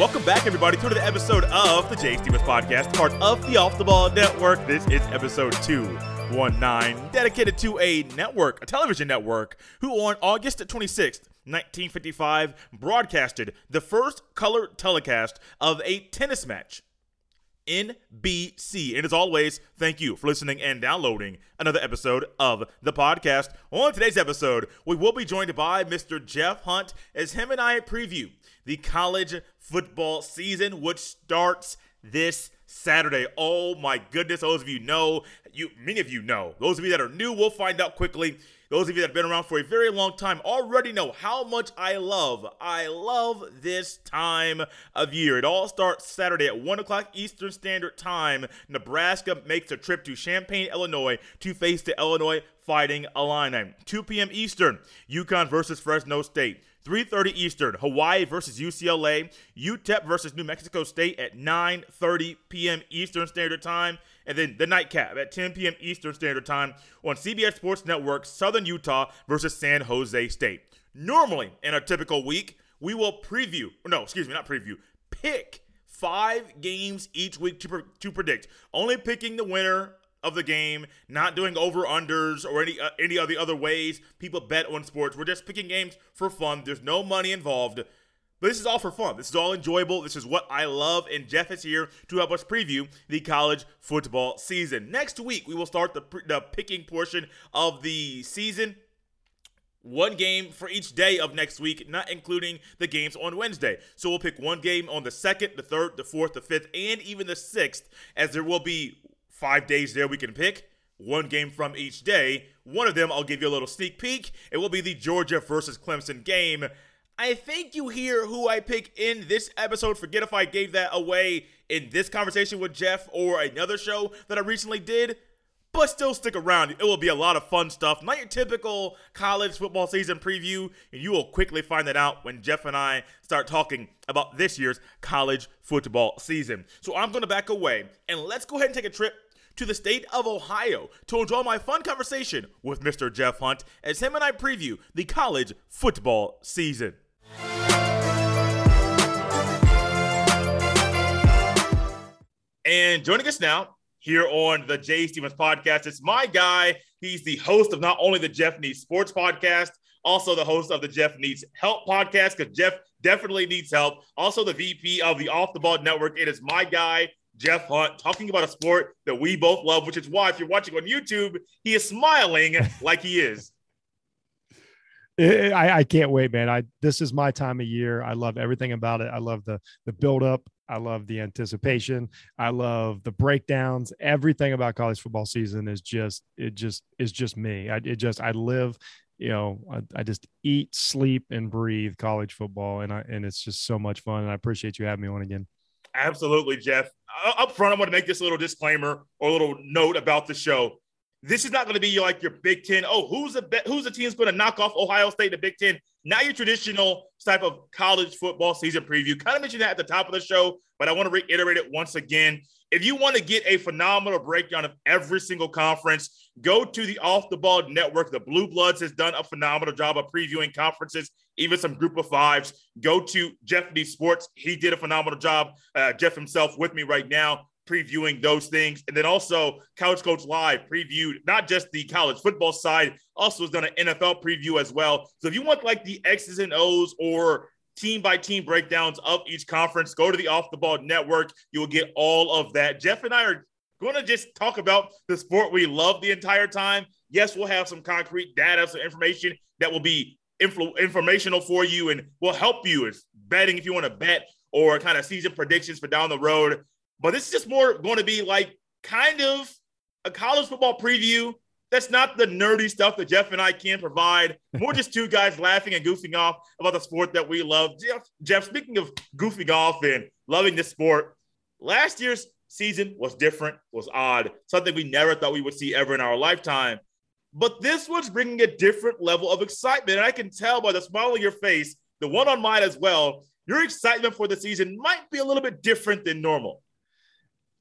Welcome back, everybody, to another episode of the Jay Stevens Podcast, part of the Off the Ball Network. This is episode 219, dedicated to a television network, who on August 26th, 1955, broadcasted the first color telecast of a tennis match. NBC. And as always, thank you for listening and downloading another episode of the podcast. On today's episode, we will be joined by Mr. Jeff Hunt as him and I preview the college football season, which starts this Saturday. Oh my goodness, those of you know, many of you know. Those of you that are new, we'll find out quickly. Those of you that have been around for a very long time already know how much I love this time of year. It all starts Saturday at 1 o'clock Eastern Standard Time. Nebraska makes a trip to Champaign, Illinois to face the Illinois Fighting Illini. 2 p.m. Eastern, UConn versus Fresno State. 3:30 Eastern, Hawaii versus UCLA. UTEP versus New Mexico State at 9:30 p.m. Eastern Standard Time. And then the nightcap at 10 p.m. Eastern Standard Time on CBS Sports Network, Southern Utah versus San Jose State. Normally, in a typical week, we will pick 5 games each week to predict. Only picking the winner of the game, not doing over-unders or any of the other ways people bet on sports. We're just picking games for fun. There's no money involved. But this is all for fun. This is all enjoyable. This is what I love, and Jeff is here to help us preview the college football season. Next week, we will start the picking portion of the season. 1 game for each day of next week, not including the games on Wednesday. So we'll pick 1 game on the 2nd, the 3rd, the 4th, the 5th, and even the 6th, as there will be 5 days there we can pick. 1 game from each day. One of them, I'll give you a little sneak peek. It will be the Georgia versus Clemson game. I think you hear who I pick in this episode. Forget if I gave that away in this conversation with Jeff or another show that I recently did. But still stick around. It will be a lot of fun stuff. Not your typical college football season preview. And you will quickly find that out when Jeff and I start talking about this year's college football season. So I'm going to back away. And let's go ahead and take a trip to the state of Ohio to enjoy my fun conversation with Mr. Jeff Hunt as him and I preview the college football season. And joining us now here on the Jay Stevens Podcast, it's my guy. He's the host of not only the Jeff Needs Sports Podcast, also the host of the Jeff Needs Help Podcast, because Jeff definitely needs help. Also the VP of the Off the Ball Network. It is my guy, Jeff Hunt, talking about a sport that we both love, which is why if you're watching on YouTube, he is smiling like he is. I can't wait, man. This is my time of year. I love everything about it. I love the build-up. I love the anticipation. I love the breakdowns. Everything about college football season is just me. I live, I just eat, sleep, and breathe college football, and it's just so much fun. And I appreciate you having me on again. Absolutely, Jeff. Up front, I'm going to make this little disclaimer or a little note about the show. This is not going to be like your Big Ten. Oh, who's the team's going to knock off Ohio State in the Big Ten? Not your traditional type of college football season preview. Kind of mentioned that at the top of the show, but I want to reiterate it once again. If you want to get a phenomenal breakdown of every single conference, go to the Off the Ball Network. The Blue Bloods has done a phenomenal job of previewing conferences, even some group of fives. Go to Jeff Needs Sports. He did a phenomenal job. Jeff himself with me right now, previewing those things. And then also Couch Coach Live previewed not just the college football side, also has done an NFL preview as well. So if you want like the X's and O's or team by team breakdowns of each conference, go to the Off the Ball Network. You will get all of that. Jeff and I are going to just talk about the sport we love the entire time. Yes, we'll have some concrete data, some information that will be informational for you and will help you as betting if you want to bet or kind of season predictions for down the road. But this is just more going to be like kind of a college football preview. That's not the nerdy stuff that Jeff and I can provide. More just 2 guys laughing and goofing off about the sport that we love. Jeff, speaking of goofing off and loving this sport, last year's season was different, was odd, something we never thought we would see ever in our lifetime. But this was bringing a different level of excitement. And I can tell by the smile on your face, the one on mine as well, your excitement for the season might be a little bit different than normal.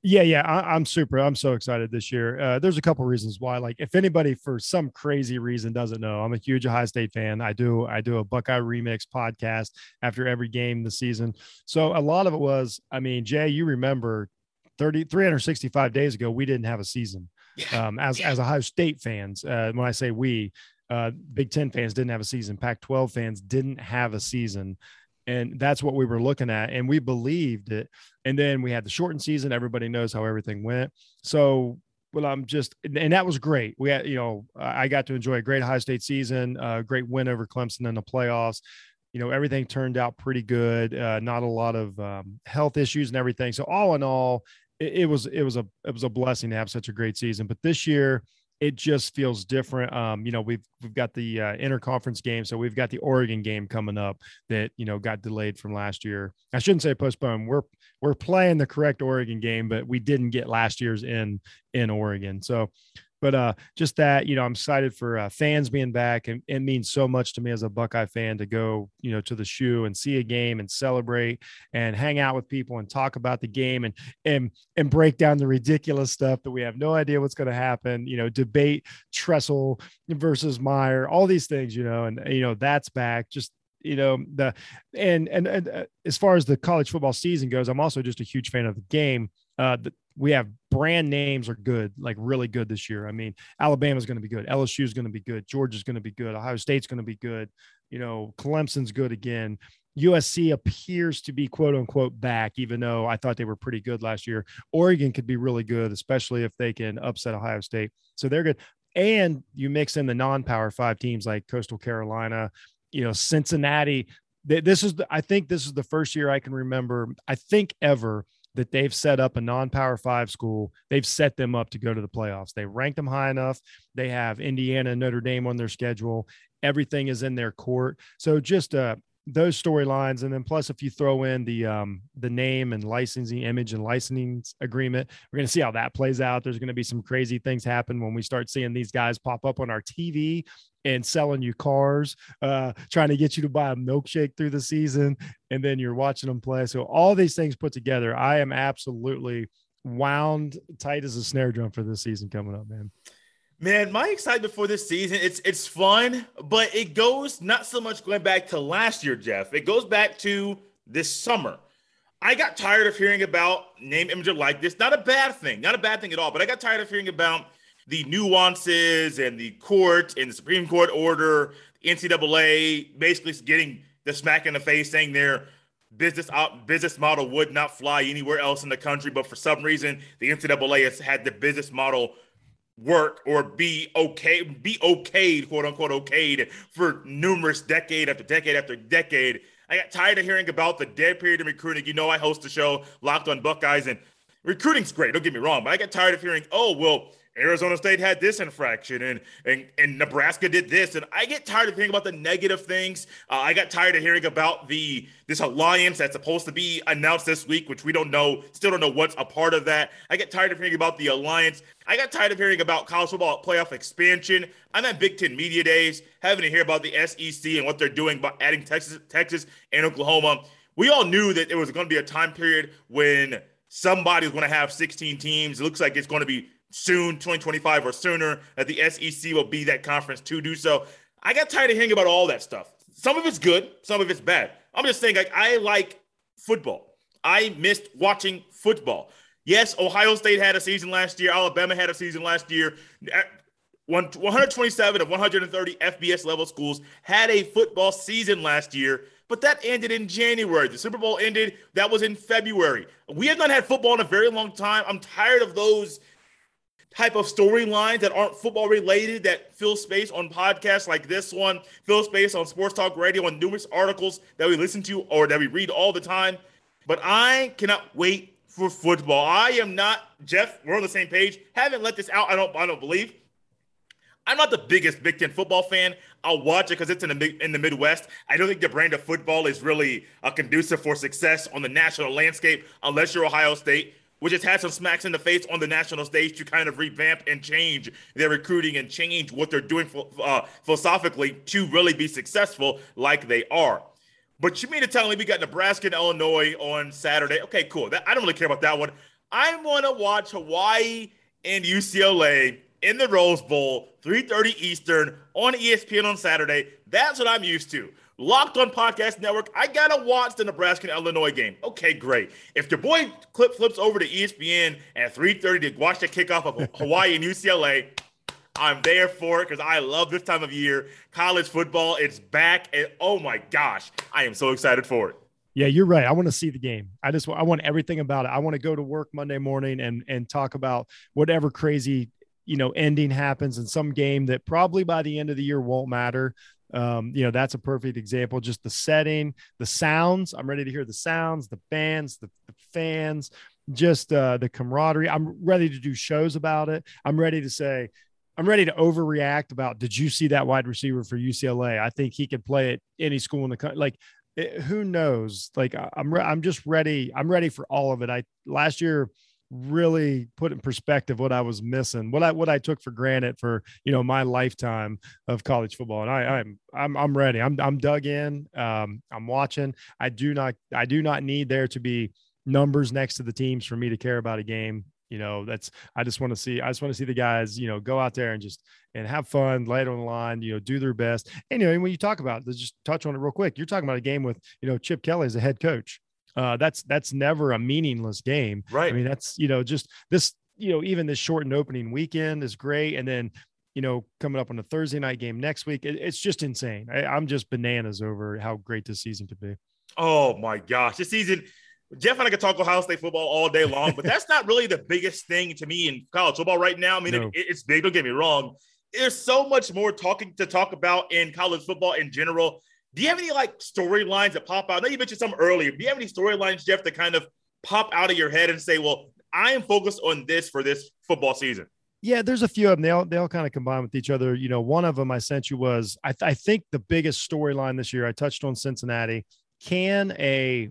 Yeah. I'm so excited this year. There's a couple reasons why. Like, if anybody for some crazy reason doesn't know, I'm a huge Ohio State fan. I do a Buckeye Remix podcast after every game this season. So a lot of it was, I mean, Jay, you remember 365 days ago, we didn't have a season. As Ohio State fans, when I say we, Big Ten fans didn't have a season. Pac-12 fans didn't have a season. And that's what we were looking at. And we believed it. And then we had the shortened season. Everybody knows how everything went. So, well, and that was great. We had, I got to enjoy a great Ohio State season, great win over Clemson in the playoffs. Everything turned out pretty good. Not a lot of health issues and everything. So all in all, it was a blessing to have such a great season. But this year, it just feels different. We've got the interconference game. So we've got the Oregon game coming up that, got delayed from last year. I shouldn't say postponed. We're playing the correct Oregon game, but we didn't get last year's in Oregon. So, but just that, I'm excited for fans being back, and it means so much to me as a Buckeye fan to go, to the shoe and see a game and celebrate and hang out with people and talk about the game and break down the ridiculous stuff that we have no idea what's going to happen, debate Tressel versus Meyer, all these things, and that's back. Just, as far as the college football season goes, I'm also just a huge fan of the game. We have brand names are good, like really good this year. I mean, Alabama's going to be good. LSU is going to be good. Georgia's going to be good. Ohio State's going to be good. Clemson's good again. USC appears to be quote unquote back, even though I thought they were pretty good last year. Oregon could be really good, especially if they can upset Ohio State. So they're good. And you mix in the non-Power 5 teams like Coastal Carolina, Cincinnati. I think this is the first year I can remember, I think ever, that they've set up a non-Power 5 school. They've set them up to go to the playoffs. They ranked them high enough. They have Indiana and Notre Dame on their schedule. Everything is in their court. So just those storylines. And then plus, if you throw in the name and licensing, image and licensing agreement, we're going to see how that plays out. There's going to be some crazy things happen when we start seeing these guys pop up on our TV and selling you cars, trying to get you to buy a milkshake through the season, and then you're watching them play. So all these things put together, I am absolutely wound tight as a snare drum for this season coming up, man. Man, my excitement for this season, it's fun, but it goes not so much going back to last year, Jeff. It goes back to this summer. I got tired of hearing about name, image, or likeness. Not a bad thing at all, but I got tired of hearing about the nuances and the court and the Supreme Court order, the NCAA basically getting the smack in the face saying their business model would not fly anywhere else in the country. But for some reason, the NCAA has had the business model work or be okayed, quote unquote, okayed for numerous decade after decade after decade. I got tired of hearing about the dead period in recruiting. I host a show, Locked on Buckeyes, and recruiting's great. Don't get me wrong, but I got tired of hearing, Arizona State had this infraction and Nebraska did this. And I get tired of hearing about the negative things. I got tired of hearing about this alliance that's supposed to be announced this week, which we still don't know what's a part of that. I get tired of hearing about the alliance. I got tired of hearing about college football playoff expansion. I'm at Big Ten Media Days, having to hear about the SEC and what they're doing by adding Texas and Oklahoma. We all knew that there was going to be a time period when somebody was going to have 16 teams. It looks like it's going to be soon, 2025 or sooner, that the SEC will be that conference to do so. I got tired of hearing about all that stuff. Some of it's good, some of it's bad. I'm just saying, I like football. I missed watching football. Yes, Ohio State had a season last year. Alabama had a season last year. 127 of 130 FBS level schools had a football season last year, but that ended in January. The Super Bowl ended. That was in February. We have not had football in a very long time. I'm tired of those type of storylines that aren't football related, that fill space on podcasts like this one, fill space on Sports Talk Radio, and numerous articles that we listen to or that we read all the time. But I cannot wait for football. I am not, Jeff, we're on the same page. Haven't let this out, I don't believe. I'm not the biggest Big Ten football fan. I'll watch it because it's in the Midwest. I don't think the brand of football is really conducive for success on the national landscape unless you're Ohio State, which has had some smacks in the face on the national stage to kind of revamp and change their recruiting and change what they're doing philosophically to really be successful like they are. But you mean to tell me we got Nebraska and Illinois on Saturday? Okay, cool. I don't really care about that one. I want to watch Hawaii and UCLA in the Rose Bowl, 3:30 Eastern on ESPN on Saturday. That's what I'm used to. Locked On Podcast Network, I got to watch the Nebraska and Illinois game. Okay, great. If your boy Clip flips over to ESPN at 3:30 to watch the kickoff of Hawaii and UCLA, I'm there for it because I love this time of year. College football, it's back. And oh my gosh, I am so excited for it. Yeah, you're right. I want to see the game. I want everything about it. I want to go to work Monday morning and talk about whatever crazy, ending happens in some game that probably by the end of the year won't matter. That's a perfect example. Just the setting, the sounds. I'm ready to hear the sounds, the bands, the fans, just the camaraderie. I'm ready to do shows about it. I'm ready to overreact about, did you see that wide receiver for UCLA? I think he could play at any school in the country. Like, who knows? Like, I'm just ready. I'm ready for all of it. Last year really put in perspective what I was missing, what I took for granted for, my lifetime of college football. And I'm ready. I'm dug in. I'm watching. I do not need there to be numbers next to the teams for me to care about a game. I just want to see the guys, go out there and have fun, lay it on the line, do their best. And, when you talk about it, let's just touch on it real quick. You're talking about a game with, Chip Kelly as a head coach. That's never a meaningless game. Right. I mean, that's, just this, even this shortened opening weekend is great. And then, coming up on a Thursday night game next week, it's just insane. I'm just bananas over how great this season could be. Oh my gosh. This season, Jeff and I could talk Ohio State football all day long, but that's not really the biggest thing to me in college football right now. I mean, no. It's big. Don't get me wrong. There's so much more to talk about in college football in general. Do you have any storylines that pop out? I know you mentioned some earlier. Do you have any storylines, Jeff, that kind of pop out of your head and say, well, I am focused on this for this football season? Yeah, there's a few of them. They all kind of combine with each other. One of them I sent you was, I think the biggest storyline this year, I touched on Cincinnati. Can a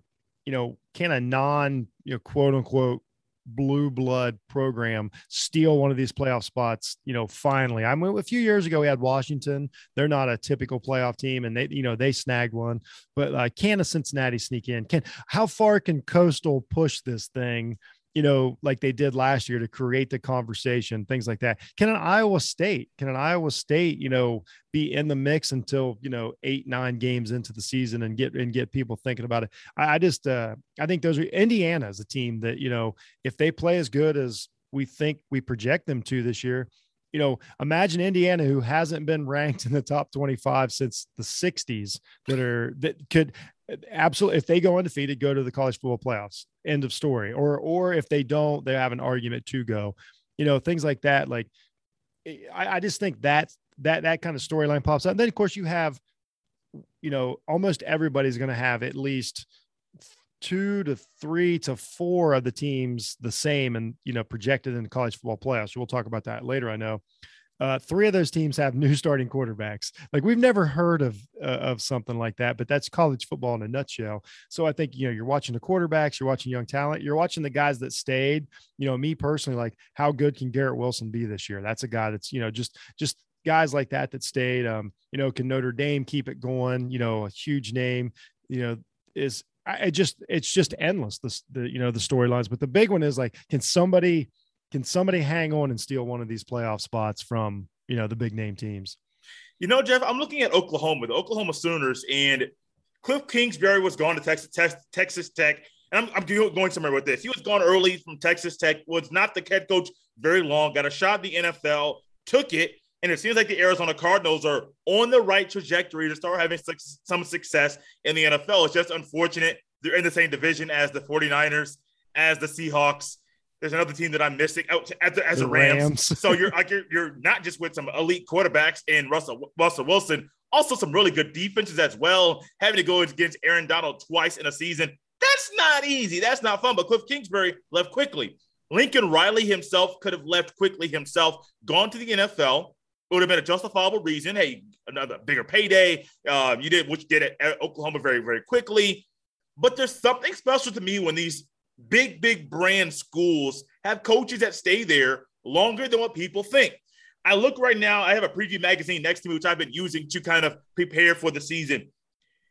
non, quote unquote, blue blood program steal one of these playoff spots? Finally, I mean, a few years ago we had Washington. They're not a typical playoff team, and they snagged one. But can a Cincinnati sneak in? How far can Coastal push this thing? Like they did last year to create the conversation, things like that. Can an Iowa State, be in the mix until, 8-9 games into the season and get people thinking about it? I think those are Indiana is a team that, if they play as good as we think we project them to this year, imagine Indiana, who hasn't been ranked in the top 25 since the 60s, that could absolutely, if they go undefeated, go to the college football playoffs. End of story. Or if they don't, they have an argument to go. Things like that. Like, I just think that kind of storyline pops up. And then, of course, you have, almost everybody's going to have at least 2 to 3 to 4 of the teams the same and, projected in the college football playoffs. We'll talk about that later, I know. 3 of those teams have new starting quarterbacks. Like, we've never heard of something like that, but that's college football in a nutshell. So I think, you're watching the quarterbacks, you're watching young talent, you're watching the guys that stayed. Me personally, like, how good can Garrett Wilson be this year? That's a guy that's, just guys like that stayed. Can Notre Dame keep it going? A huge name, it's just endless. The storylines, but the big one is like, can somebody hang on and steal one of these playoff spots from, the big name teams? Jeff, I'm looking at Oklahoma, the Oklahoma Sooners, and Cliff Kingsbury was gone to Texas Tech. And I'm going somewhere with this. He was gone early from Texas Tech, was not the head coach very long, got a shot at the NFL, took it. And it seems like the Arizona Cardinals are on the right trajectory to start having some success in the NFL. It's just unfortunate they're in the same division as the 49ers, as the Seahawks. There's another team that I'm missing as the Rams. So you're not just with some elite quarterbacks in Russell Wilson, also some really good defenses as well. Having to go against Aaron Donald twice in a season, that's not easy. That's not fun. But Cliff Kingsbury left quickly. Lincoln Riley himself could have left quickly himself, gone to the NFL. It would have been a justifiable reason. Hey, another bigger payday. You did what you did at Oklahoma very, very quickly. But there's something special to me when these big brand schools have coaches that stay there longer than what people think. I look right now, I have a preview magazine next to me, which I've been using to kind of prepare for the season.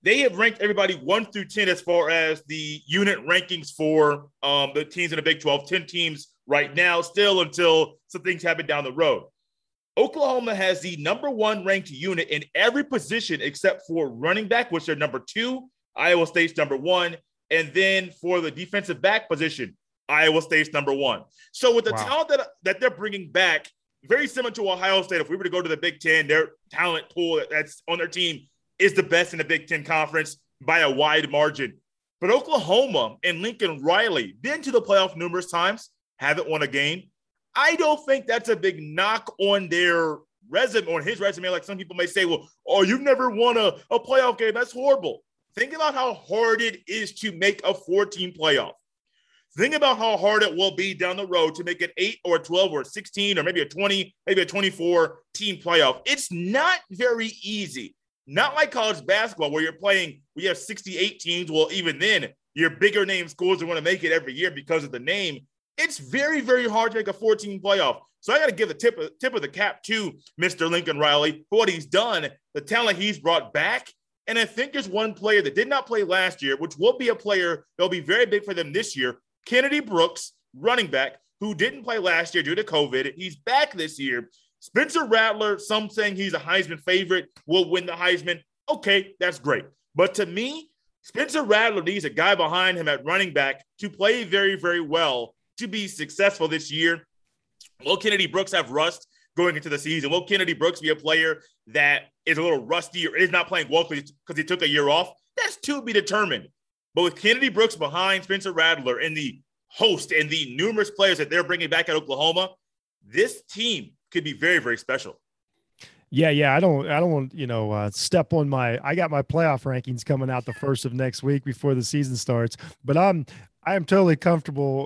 they have ranked everybody 1 through 10 as far as the unit rankings for the teams in the Big 12. 10 teams right now, still until some things happen down the road. Oklahoma has the number 1 ranked unit in every position except for running back, which they're number 2. Iowa State's number 1. And then for the defensive back position, Iowa State's number 1. So with the talent that they're bringing back, very similar to Ohio State, if we were to go to the Big Ten, their talent pool that's on their team is the best in the Big Ten Conference by a wide margin. But Oklahoma and Lincoln Riley, been to the playoff numerous times, haven't won a game. I don't think that's a big knock on their resume, on his resume. Like some people may say, well, oh, you've never won a playoff game. That's horrible. Think about how hard it is to make a 14 playoff. Think about how hard it will be down the road to make an 8 or a 12 or a 16 or maybe a 20, maybe a 24 team playoff. It's not very easy. Not like college basketball where you're playing, we have 68 teams. Well, even then, your bigger name schools are going to make it every year because of the name. It's very, very hard to make a 14 playoff. So I got to give the tip of the cap to Mr. Lincoln Riley for what he's done, the talent he's brought back. And I think there's one player that did not play last year, which will be a player that will be very big for them this year, Kennedy Brooks, running back, who didn't play last year due to COVID. He's back this year. Spencer Rattler, some saying he's a Heisman favorite, will win the Heisman. Okay, that's great. But to me, Spencer Rattler needs a guy behind him at running back to play very, very well to be successful this year. Will Kennedy Brooks have rust going into the season? Will Kennedy Brooks be a player that is a little rusty or is not playing well because he took a year off? That's to be determined. But with Kennedy Brooks behind Spencer Rattler and the host and the numerous players that they're bringing back at Oklahoma, this team could be very, very special. Yeah. I don't want, step on I got my playoff rankings coming out the first of next week before the season starts, but I am totally comfortable,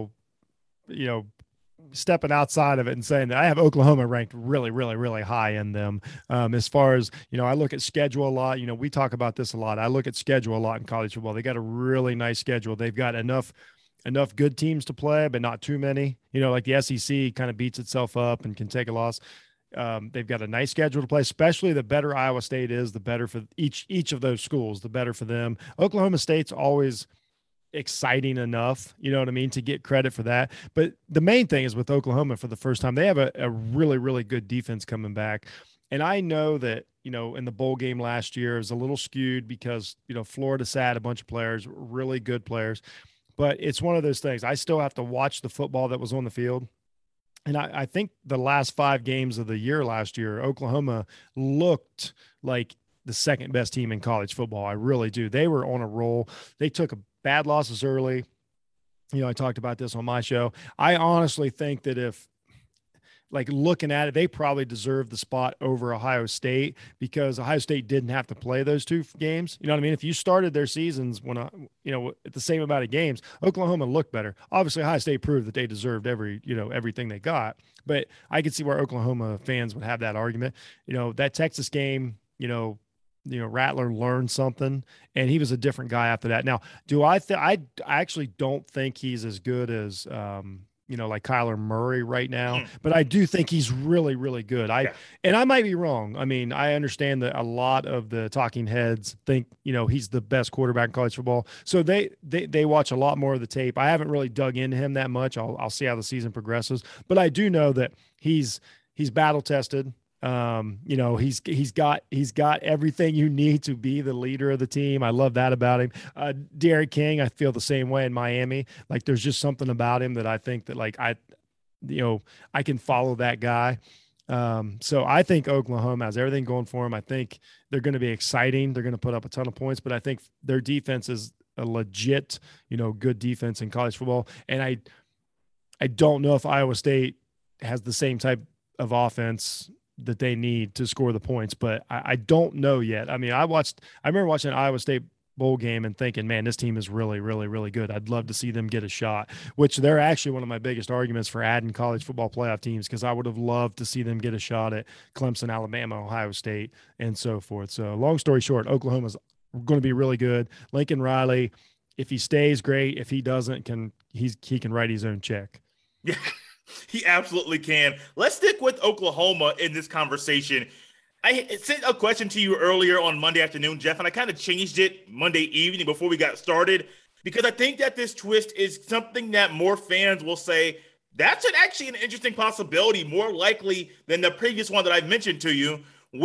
stepping outside of it and saying that I have Oklahoma ranked really, really, really high in them. As far as, I look at schedule a lot, we talk about this a lot. I look at schedule a lot in college football. They got a really nice schedule. They've got enough good teams to play, but not too many, like the SEC kind of beats itself up and can take a loss. They've got a nice schedule to play, especially the better Iowa State is, the better for each of those schools, the better for them. Oklahoma State's always exciting enough, to get credit for that. But the main thing is with Oklahoma, for the first time, they have a really, really good defense coming back. And I know that, in the bowl game last year is a little skewed because, Florida sat a bunch of players, really good players. But it's one of those things. I still have to watch the football that was on the field. And I think the last 5 games of the year last year, Oklahoma looked like the second best team in college football. I really do. They were on a roll. They took bad losses early. I talked about this on my show. I honestly think that if, looking at it, they probably deserve the spot over Ohio State because Ohio State didn't have to play those 2 games. You know what I mean? If you started their seasons when, at the same amount of games, Oklahoma looked better. Obviously, Ohio State proved that they deserved everything they got. But I could see where Oklahoma fans would have that argument. That Texas game, Rattler learned something, and he was a different guy after that. Now, I actually don't think he's as good as, like Kyler Murray right now, but I do think he's really, really good. And I might be wrong. I mean, I understand that a lot of the talking heads think, he's the best quarterback in college football. So they watch a lot more of the tape. I haven't really dug into him that much. I'll see how the season progresses, but I do know that he's battle tested. He's got everything you need to be the leader of the team. I love that about him. Derek King, I feel the same way in Miami. Like there's just something about him that I think that I can follow that guy. So I think Oklahoma has everything going for them. I think they're going to be exciting. They're going to put up a ton of points, but I think their defense is a legit, good defense in college football. And I don't know if Iowa State has the same type of offense that they need to score the points, but I don't know yet. I mean, I remember watching an Iowa State bowl game and thinking, man, this team is really, really, really good. I'd love to see them get a shot, which they're actually one of my biggest arguments for adding college football playoff teams, because I would have loved to see them get a shot at Clemson, Alabama, Ohio State, and so forth. So long story short, Oklahoma's going to be really good. Lincoln Riley, if he stays, great. If he doesn't, he can write his own check. Yeah. He absolutely can. Let's stick with Oklahoma in this conversation. I sent a question to you earlier on Monday afternoon, Jeff, and I kind of changed it Monday evening before we got started because I think that this twist is something that more fans will say that's actually an interesting possibility, more likely than the previous one that I've mentioned to you.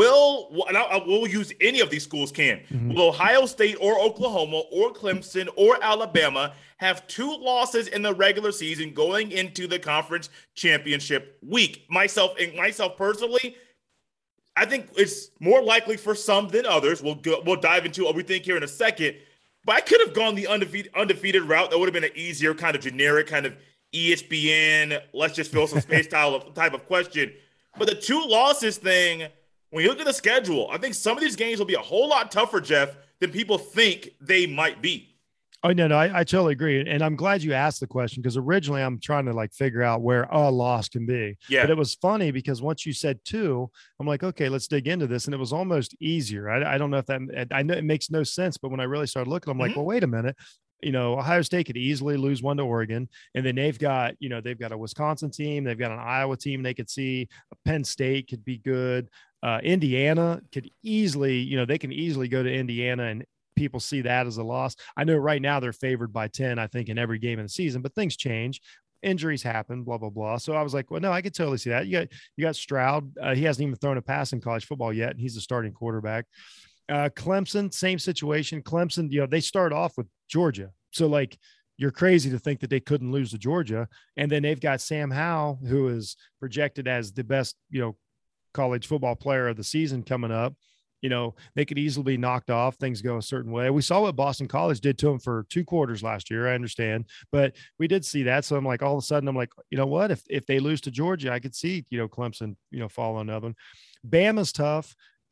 We'll use any of these schools can. Mhm. Will Ohio State or Oklahoma or Clemson or Alabama have 2 losses in the regular season going into the conference championship week? Myself personally, I think it's more likely for some than others. We'll dive into what we think here in a second. But I could have gone the undefeated route. That would have been an easier kind of generic kind of ESPN, let's just fill some space type of question. But the 2 losses thing, when you look at the schedule, I think some of these games will be a whole lot tougher, Jeff, than people think they might be. Oh, no, I totally agree. And I'm glad you asked the question because originally I'm trying to like figure out where a loss can be. Yeah. But it was funny because once you said 2, I'm like, okay, let's dig into this. And it was almost easier. I don't know if I know it makes no sense, but when I really started looking, I'm like, well, wait a minute. Ohio State could easily lose 1 to Oregon. And then they've got a Wisconsin team. They've got an Iowa team they could see. Penn State could be good. Indiana could easily, they can easily go to Indiana and people see that as a loss. I know right now they're favored by 10, I think, in every game in the season, but things change. Injuries happen, blah, blah, blah. So I was like, well, no, I could totally see that. You got Stroud. He hasn't even thrown a pass in college football yet, and he's the starting quarterback. Clemson, same situation. Clemson, they start off with Georgia. So like, you're crazy to think that they couldn't lose to Georgia. And then they've got Sam Howell, who is projected as the best, college football player of the season coming up. They could easily be knocked off. Things go a certain way. We saw what Boston College did to them for 2 quarters last year. I understand, but we did see that. So I'm like, all of a sudden, I'm like, you know what? If they lose to Georgia, I could see, Clemson, follow another one. Bama's tough.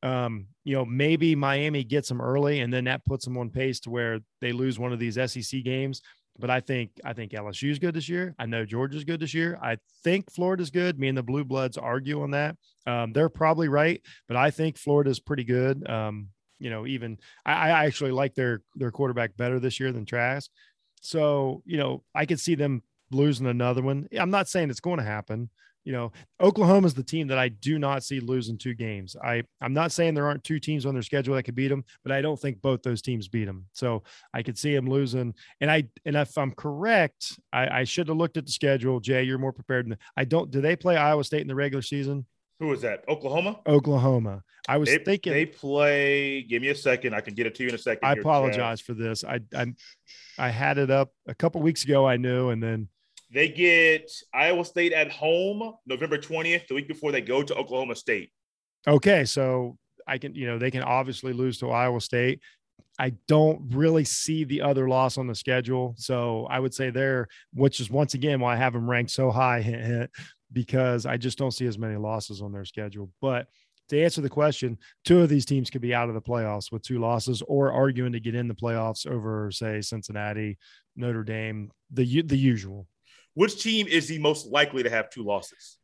Maybe Miami gets them early, and then that puts them on pace to where they lose one of these SEC games. But I think LSU is good this year. I know Georgia's good this year. I think Florida's good. Me and the Blue Bloods argue on that. They're probably right, but I think Florida's pretty good. Even I actually like their quarterback better this year than Trask. So, I could see them losing another one. I'm not saying it's going to happen. Oklahoma's the team that I do not see losing 2 games. I'm not saying there aren't 2 teams on their schedule that could beat them, but I don't think both those teams beat them. So I could see them losing. And if I'm correct, I should have looked at the schedule. Jay, you're more prepared than do they play Iowa State in the regular season? Who is that? Oklahoma? Oklahoma. I was thinking they play. Give me a second. I can get it to you in a second. I apologize for this. I had it up a couple weeks ago. I knew, and then they get Iowa State at home November 20th, the week before they go to Oklahoma State. Okay, so they can obviously lose to Iowa State. I don't really see the other loss on the schedule. So I would say which is once again why I have them ranked so high, because I just don't see as many losses on their schedule. But to answer the question, 2 of these teams could be out of the playoffs with 2 losses or arguing to get in the playoffs over, say, Cincinnati, Notre Dame, the usual. Which team is the most likely to have 2 losses?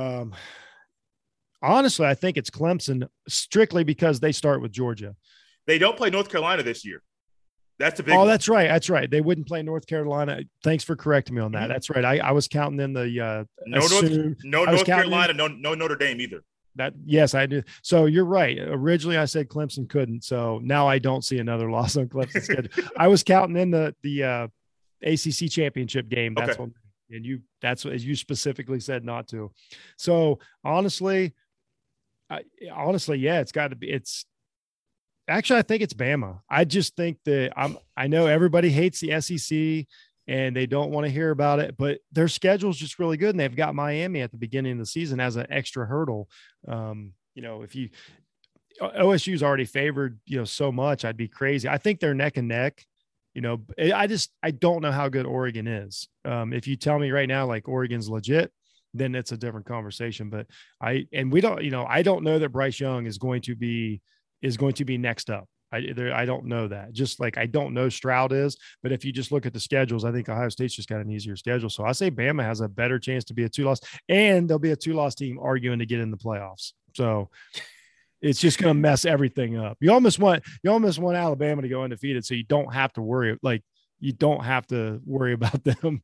Honestly, I think it's Clemson, strictly because they start with Georgia. They don't play North Carolina this year. That's a big one. Oh, that's right. That's right. They wouldn't play North Carolina. Thanks for correcting me on that. Mm-hmm. That's right. I was counting in the North Carolina, no Notre Dame either. Yes, I do. So you're right. Originally, I said Clemson couldn't. So now I don't see another loss on Clemson's schedule. I was counting in the ACC championship game. That's okay. That's as you specifically said not to. So honestly, yeah, it's got to be. Actually, I think it's Bama. I just think that I know everybody hates the SEC and they don't want to hear about it, but their schedule is just really good. And they've got Miami at the beginning of the season as an extra hurdle. If OSU's already favored, so much, I'd be crazy. I think they're neck and neck. I don't know how good Oregon is. If you tell me right now, like Oregon's legit, then it's a different conversation. But I don't know that Bryce Young is going to be next up. I don't know that. Just like I don't know Stroud is, but if you just look at the schedules, I think Ohio State's just got an easier schedule. So I say Bama has a better chance to be a 2-loss, and they'll be a 2-loss team arguing to get in the playoffs. So it's just going to mess everything up. You almost want Alabama to go undefeated, so you don't have to worry. Like you don't have to worry about them.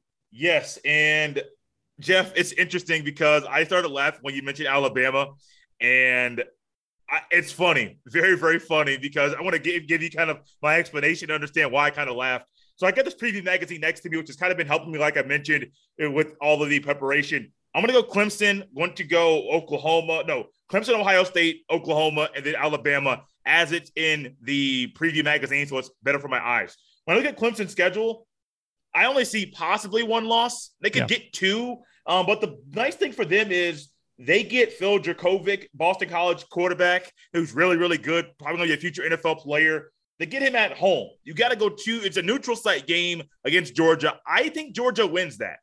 Yes, and Jeff, it's interesting because I started laughing when you mentioned Alabama. And it's funny, very, very funny, because I want to give you kind of my explanation to understand why I kind of laughed. So I got this preview magazine next to me, which has kind of been helping me, like I mentioned, with all of the preparation. I'm going to go Clemson, going to go Oklahoma. No, Clemson, Ohio State, Oklahoma, and then Alabama as it's in the preview magazine, so it's better for my eyes. When I look at Clemson's schedule, I only see possibly one loss. They could get two, but the nice thing for them is they get Phil Jurkovec, Boston College quarterback, who's really, really good, probably going to be a future NFL player. They get him at home. You got to go it's a neutral site game against Georgia. I think Georgia wins that.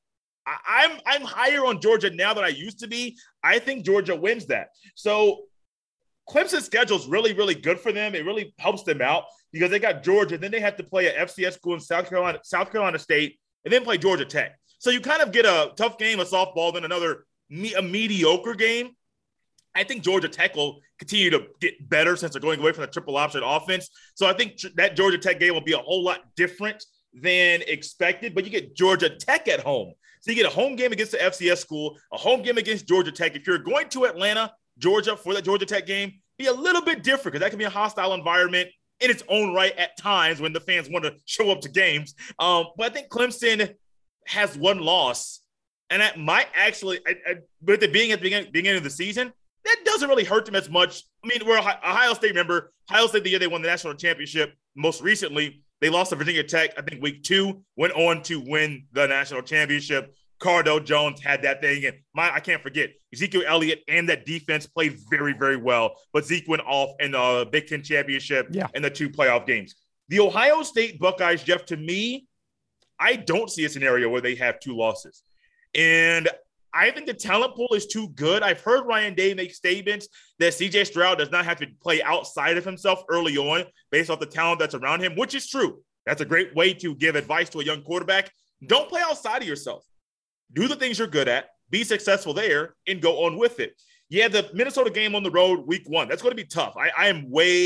I'm higher on Georgia now than I used to be. I think Georgia wins that. So Clemson's schedule is really, really good for them. It really helps them out because they got Georgia. Then they have to play an FCS school in South Carolina State, and then play Georgia Tech. So you kind of get a tough game of softball, then a mediocre game. I think Georgia Tech will continue to get better since they're going away from the triple option offense. So I think that Georgia Tech game will be a whole lot different than expected, but you get Georgia Tech at home. So you get a home game against the FCS school, a home game against Georgia Tech. If you're going to Atlanta, Georgia, for that Georgia Tech game, be a little bit different because that can be a hostile environment in its own right at times when the fans want to show up to games. But I think Clemson has one loss, and that might actually, with it being at the beginning of the season, that doesn't really hurt them as much. I mean, we're Ohio State, remember, Ohio State, the year they won the national championship, most recently, they lost to Virginia Tech, I think week 2, went on to win the national championship. Cardale Jones had that thing. And I can't forget, Ezekiel Elliott and that defense played very, very well. But Zeke went off in the Big Ten championship and the 2 playoff games. The Ohio State Buckeyes, Jeff, to me, I don't see a scenario where they have 2 losses. And I think the talent pool is too good. I've heard Ryan Day make statements that CJ Stroud does not have to play outside of himself early on based off the talent that's around him, which is true. That's a great way to give advice to a young quarterback. Don't play outside of yourself. Do the things you're good at, be successful there, and go on with it. Yeah, the Minnesota game on the road, week 1, that's going to be tough. I think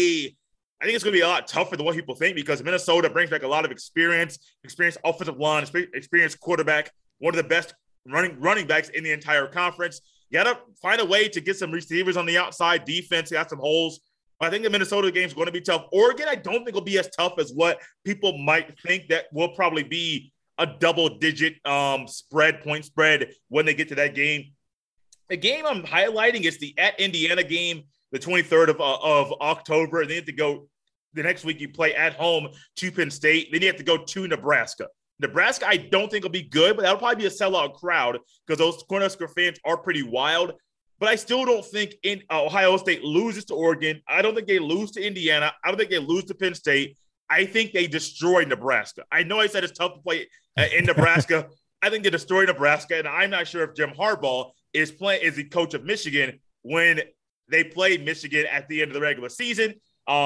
it's going to be a lot tougher than what people think because Minnesota brings back a lot of experienced offensive line, experienced quarterback, one of the best running backs in the entire conference. You got to find a way to get some receivers on the outside. Defense got some holes. But I think the Minnesota game is going to be tough. Oregon, I don't think will be as tough as what people might think. That will probably be a double-digit point spread when they get to that game. The game I'm highlighting is the at Indiana game, the 23rd of October. And then you have to go the next week. You play at home to Penn State. Then you have to go to Nebraska. Nebraska, I don't think will be good, but that'll probably be a sellout crowd because those Cornhusker fans are pretty wild. But I still don't think Ohio State loses to Oregon. I don't think they lose to Indiana. I don't think they lose to Penn State. I think they destroy Nebraska. I know I said it's tough to play in Nebraska. I think they destroy Nebraska, and I'm not sure if Jim Harbaugh is the coach of Michigan when they play Michigan at the end of the regular season.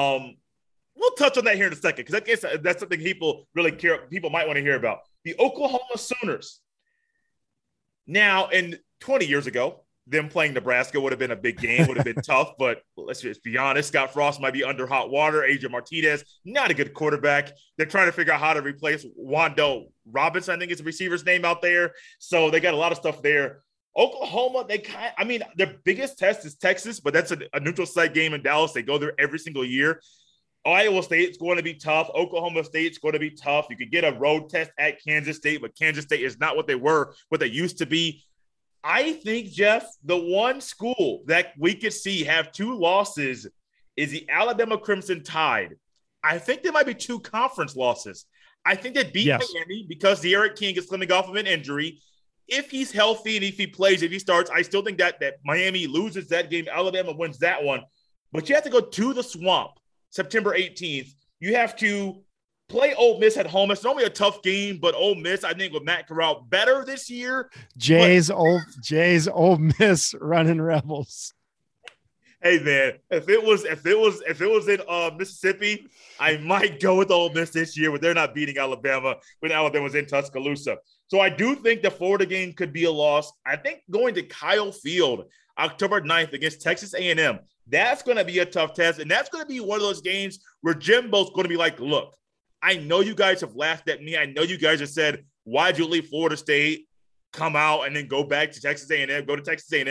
We'll touch on that here in a second because I guess that's something people might want to hear about. The Oklahoma Sooners. Now, 20 years ago, them playing Nebraska would have been a big game, would have been tough, but let's just be honest. Scott Frost might be under hot water. Adrian Martinez, not a good quarterback. They're trying to figure out how to replace Wando Robinson, I think is the receiver's name out there. So they got a lot of stuff there. Oklahoma, their biggest test is Texas, but that's a neutral site game in Dallas. They go there every single year. Iowa State's going to be tough. Oklahoma State's going to be tough. You could get a road test at Kansas State, but Kansas State is not what they used to be. I think, Jeff, the one school that we could see have 2 losses is the Alabama Crimson Tide. I think there might be 2 conference losses. I think they beat Miami because De'Aaron King is coming off of an injury. If he's healthy and if he plays, if he starts, I still think that Miami loses that game. Alabama wins that one. But you have to go to the Swamp September 18th. You have to play Ole Miss at home. It's normally a tough game, but Ole Miss, I think, with Matt Corral better this year. Jay's Ole Miss running Rebels. Hey man, if it was in Mississippi, I might go with Ole Miss this year, but they're not beating Alabama when Alabama's in Tuscaloosa. So I do think the Florida game could be a loss. I think going to Kyle Field October 9th against Texas A&M, that's going to be a tough test, and that's going to be one of those games where Jimbo's going to be like, look, I know you guys have laughed at me. I know you guys have said, why'd you leave Florida State, come out, and then go back to Texas A&M, go to Texas A&M.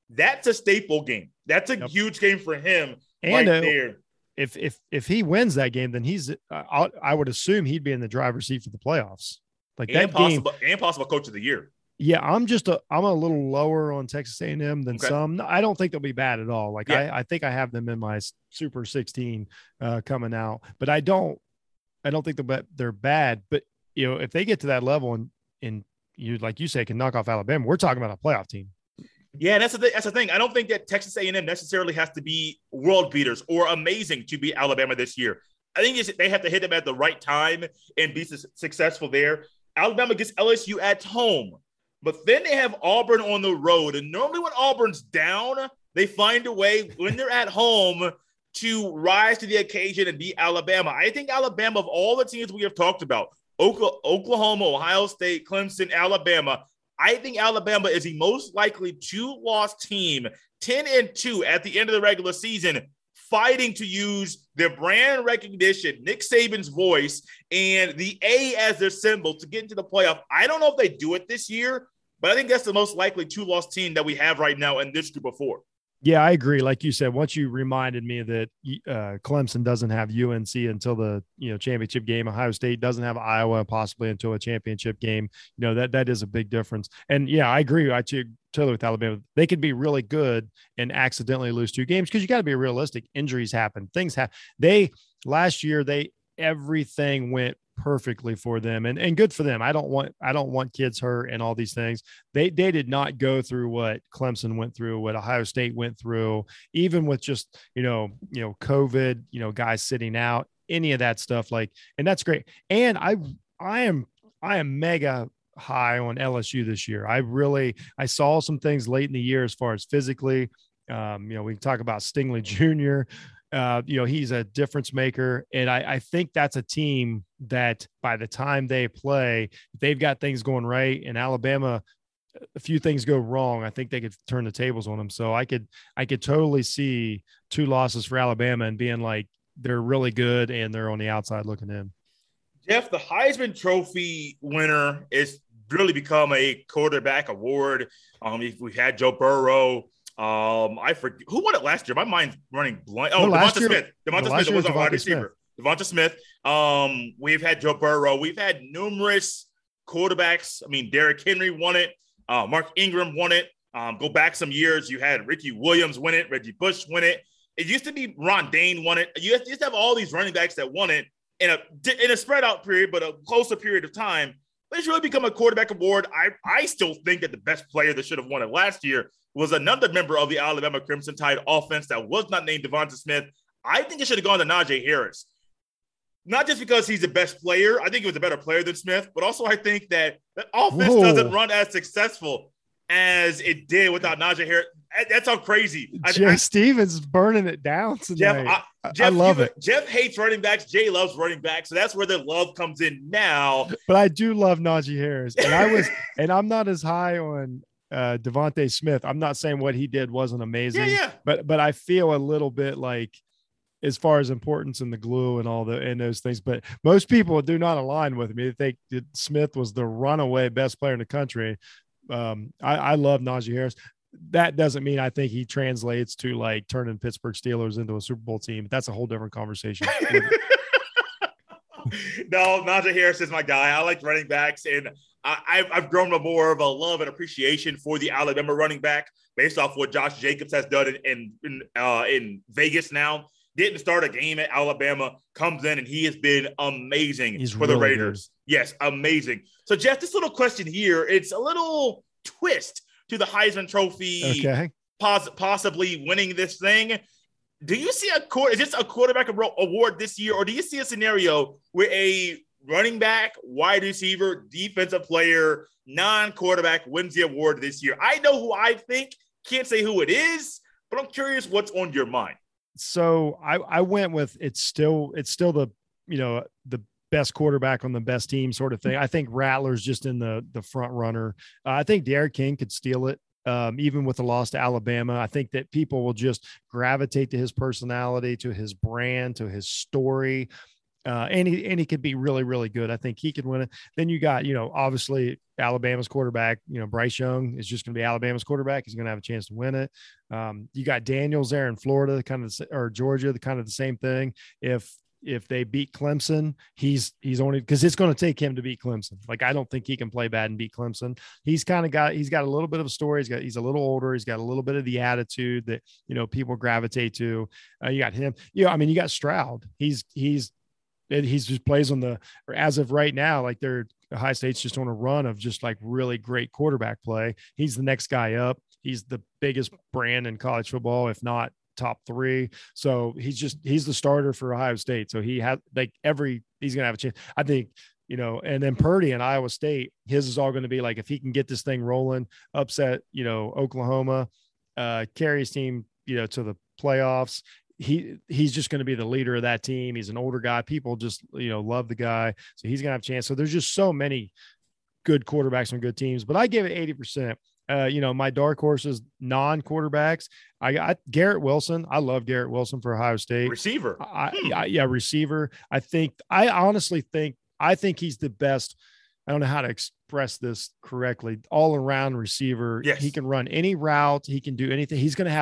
That's a staple game. That's a huge game for him right there. If he wins that game, then he's I would assume he'd be in the driver's seat for the playoffs. Like and that game, and possible coach of the year. Yeah, I'm a little lower on Texas A&M than some. I don't think they'll be bad at all. Like I think I have them in my Super 16 coming out, but I don't think they're bad. But if they get to that level and you, like you say, can knock off Alabama, we're talking about a playoff team. Yeah, that's the thing. I don't think that Texas A&M necessarily has to be world beaters or amazing to beat Alabama this year. I think they have to hit them at the right time and be successful there. Alabama gets LSU at home, but then they have Auburn on the road. And normally when Auburn's down, they find a way when they're at home to rise to the occasion and beat Alabama. I think Alabama, of all the teams we have talked about, Oklahoma, Ohio State, Clemson, Alabama, I think Alabama is the most likely two-loss team, 10-2 at the end of the regular season, fighting to use their brand recognition, Nick Saban's voice, and the A as their symbol to get into the playoff. I don't know if they do it this year, but I think that's the most likely two-loss team that we have right now in this group of four. Yeah, I agree. Like you said, once you reminded me that Clemson doesn't have UNC until the championship game, Ohio State doesn't have Iowa possibly until a championship game. That is a big difference. And yeah, I agree. I totally with Alabama. They could be really good and accidentally lose two games because you got to be realistic. Injuries happen. Things happen. Last year everything went perfectly for them and good for them. I don't want kids hurt and all these things. They did not go through what Clemson went through, what Ohio State went through, even with just, COVID, guys sitting out, any of that stuff. And that's great. And I am mega high on LSU this year. I saw some things late in the year as far as physically. We can talk about Stingley Jr. He's a difference maker. And I think that's a team that by the time they play, if they've got things going right, and Alabama, a few things go wrong, I think they could turn the tables on them. So I could totally see two losses for Alabama and being like, they're really good and they're on the outside looking in. Jeff, the Heisman Trophy winner is really become a quarterback award. We've had Joe Burrow. I forget who won it last year. My mind's running blank. Oh, Devonta Smith. Devonta Smith was our wide receiver. Devonta Smith. We've had Joe Burrow. We've had numerous quarterbacks. I mean, Derrick Henry won it. Mark Ingram won it. Go back some years, you had Ricky Williams win it. Reggie Bush win it. It used to be Ron Dane won it. You used to have all these running backs that won it in a spread out period, but a closer period of time. But it's really become a quarterback award. I still think that the best player that should have won it last year was another member of the Alabama Crimson Tide offense that was not named Devonta Smith. I think it should have gone to Najee Harris. Not just because he's the best player. I think he was a better player than Smith, but also I think that offense doesn't run as successful as it did without Najee Harris. That's how crazy. Jay Stevens burning it down tonight. Jeff, I love it. Jeff hates running backs. Jay loves running backs. So that's where the love comes in now. But I do love Najee Harris. And I'm not as high on Devontae Smith. I'm not saying what he did wasn't amazing. Yeah. But I feel a little bit like, as far as importance in the glue and those things, but most people do not align with me. They think that Smith was the runaway best player in the country. I love Najee Harris. That doesn't mean I think he translates to like turning Pittsburgh Steelers into a Super Bowl team. That's a whole different conversation. No, Najee Harris is my guy. I like running backs, and I've grown more of a love and appreciation for the Alabama running back based off what Josh Jacobs has done in Vegas now. Didn't start a game at Alabama, comes in, and he has been amazing for the Raiders. Good. Yes, amazing. So, Jeff, this little question here, it's a little twist to the Heisman Trophy, possibly winning this thing. Do you see is this a quarterback award this year, or do you see a scenario where a running back, wide receiver, defensive player, non-quarterback wins the award this year? I know who I think. Can't say who it is, but I'm curious what's on your mind. So I went with it's still the the best quarterback on the best team sort of thing. I think Rattler's just in the front runner. I think Derek King could steal it. Even with the loss to Alabama, I think that people will just gravitate to his personality, to his brand, to his story. And he could be really, really good. I think he could win it. Then you got, obviously Alabama's quarterback, Bryce Young is just going to be Alabama's quarterback. He's going to have a chance to win it. You got Daniels there in Florida, or Georgia, kind of the same thing. If they beat Clemson, he's only, because it's going to take him to beat Clemson. Like, I don't think he can play bad and beat Clemson. He's got a little bit of a story. He's a little older. He's got a little bit of the attitude that, people gravitate to. You got him. You got Stroud. He's just plays on or as of right now, like Ohio State's just on a run of just like really great quarterback play. He's the next guy up. He's the biggest brand in college football, if not top 3. So he's the starter for Ohio State. So he's going to have a chance, I think, and then Purdy and Iowa State, his is all going to be like, if he can get this thing rolling, upset, Oklahoma, carry his team, to the playoffs. He's just going to be the leader of that team. He's an older guy. People just, love the guy. So he's going to have a chance. So there's just so many good quarterbacks on good teams, but I give it 80%. My dark horses, non-quarterbacks. I got Garrett Wilson. I love Garrett Wilson for Ohio State. Receiver. Receiver. I honestly think he's the best. I don't know how to express this correctly. All around receiver. Yes. He can run any route. He can do anything.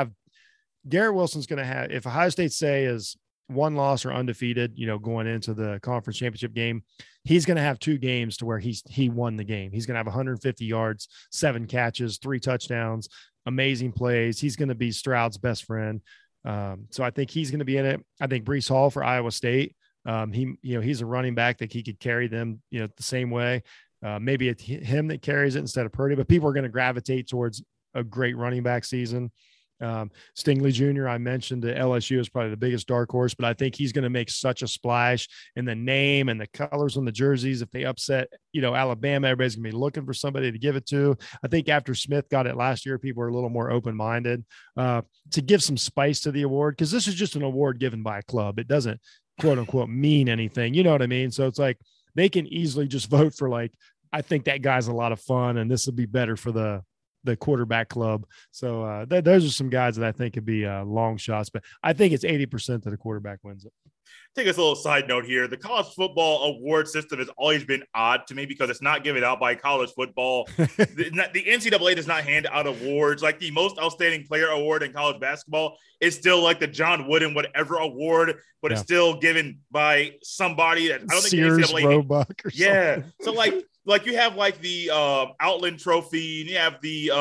Garrett Wilson's going to have, if Ohio State is 1 loss or undefeated, going into the conference championship game, he's going to have 2 games to where he won the game. He's going to have 150 yards, 7 catches, 3 touchdowns, amazing plays. He's going to be Stroud's best friend. So I think he's going to be in it. I think Breece Hall for Iowa State. He's a running back that he could carry them, the same way. Maybe it's him that carries it instead of Purdy, but people are going to gravitate towards a great running back season. Stingley Jr., I mentioned that LSU is probably the biggest dark horse, but I think he's going to make such a splash in the name and the colors on the jerseys. If they upset, Alabama, everybody's going to be looking for somebody to give it to. I think after Smith got it last year, people are a little more open-minded to give some spice to the award, because this is just an award given by a club. It doesn't, quote unquote, mean anything. You know what I mean? So it's like they can easily just vote for, like, I think that guy's a lot of fun and this will be better for the quarterback club. So those are some guys that I think could be long shots, but I think it's 80% that the quarterback wins it. Take us a little side note here. The college football award system has always been odd to me because it's not given out by college football. The NCAA does not hand out awards. Like the most outstanding player award in college basketball is still like the John Wooden whatever award, but it's still given by somebody that I don't think Sears, the NCAA. Roebuck or something. So like you have like the Outland Trophy, and you have the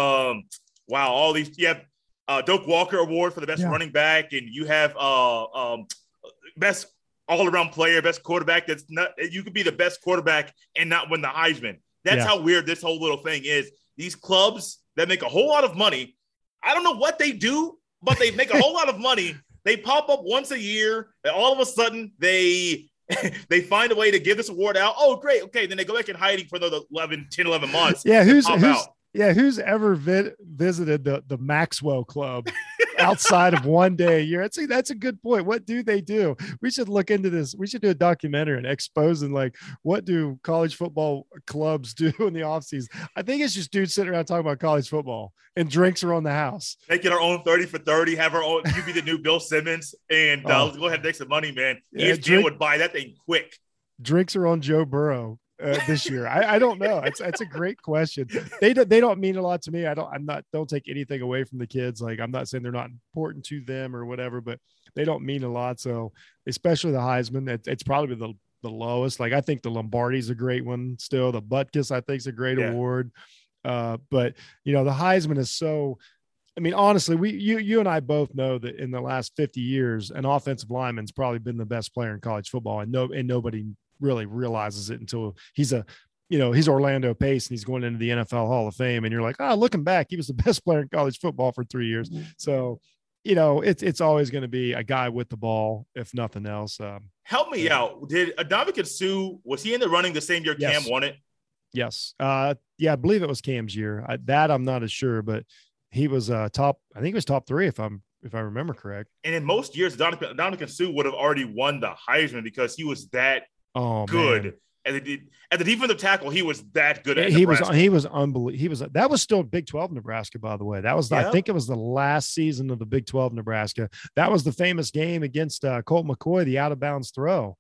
all these. You have Doak Walker Award for the best running back, and you have best all-around player, best quarterback. That's not, you could be the best quarterback and not win the Heisman. That's how weird this whole little thing is. These clubs that make a whole lot of money, I don't know what they do, but they make a whole lot of money. They pop up once a year, and all of a sudden they find a way to give this award out. Oh, great. Okay. Then they go back in hiding for another 11 months. Yeah. Who's ever visited the Maxwell Club outside of one day a year? That's a good point. What do they do? We should look into this. We should do a documentary and exposing, like, what do college football clubs do in the offseason? I think it's just dudes sitting around talking about college football and drinks around the house. Making our own 30 for 30, have our own, you be the new Bill Simmons, and let's go ahead and make some money, man. ESPN would buy that thing quick. Drinks are on Joe Burrow. This year, I don't know. It's a great question. They don't mean a lot to me. Don't take anything away from the kids. Like, I'm not saying they're not important to them or whatever, but they don't mean a lot. So especially the Heisman, it's probably the lowest. Like, I think the Lombardi's a great one still. The Butkus, I think, is a great award. But the Heisman is so, I mean, honestly, you and I both know that in the last 50 years, an offensive lineman's probably been the best player in college football, and nobody really realizes it until he's Orlando Pace and he's going into the NFL Hall of Fame. And you're like, looking back, he was the best player in college football for 3 years. So, it's always going to be a guy with the ball, if nothing else. Help me out. Did Ndamukong Suh, was he in the running the same year Cam won it? Yes. I believe it was Cam's year. I'm not as sure, but he was top 3 if I remember correct. And in most years, Ndamukong Suh would have already won the Heisman because he was that good. Man. As a defensive tackle, he was that good at Nebraska. He was unbelievable. That was still Big 12 Nebraska, by the way. That was, I think it was the last season of the Big 12 Nebraska. That was the famous game against Colt McCoy, the out of bounds throw,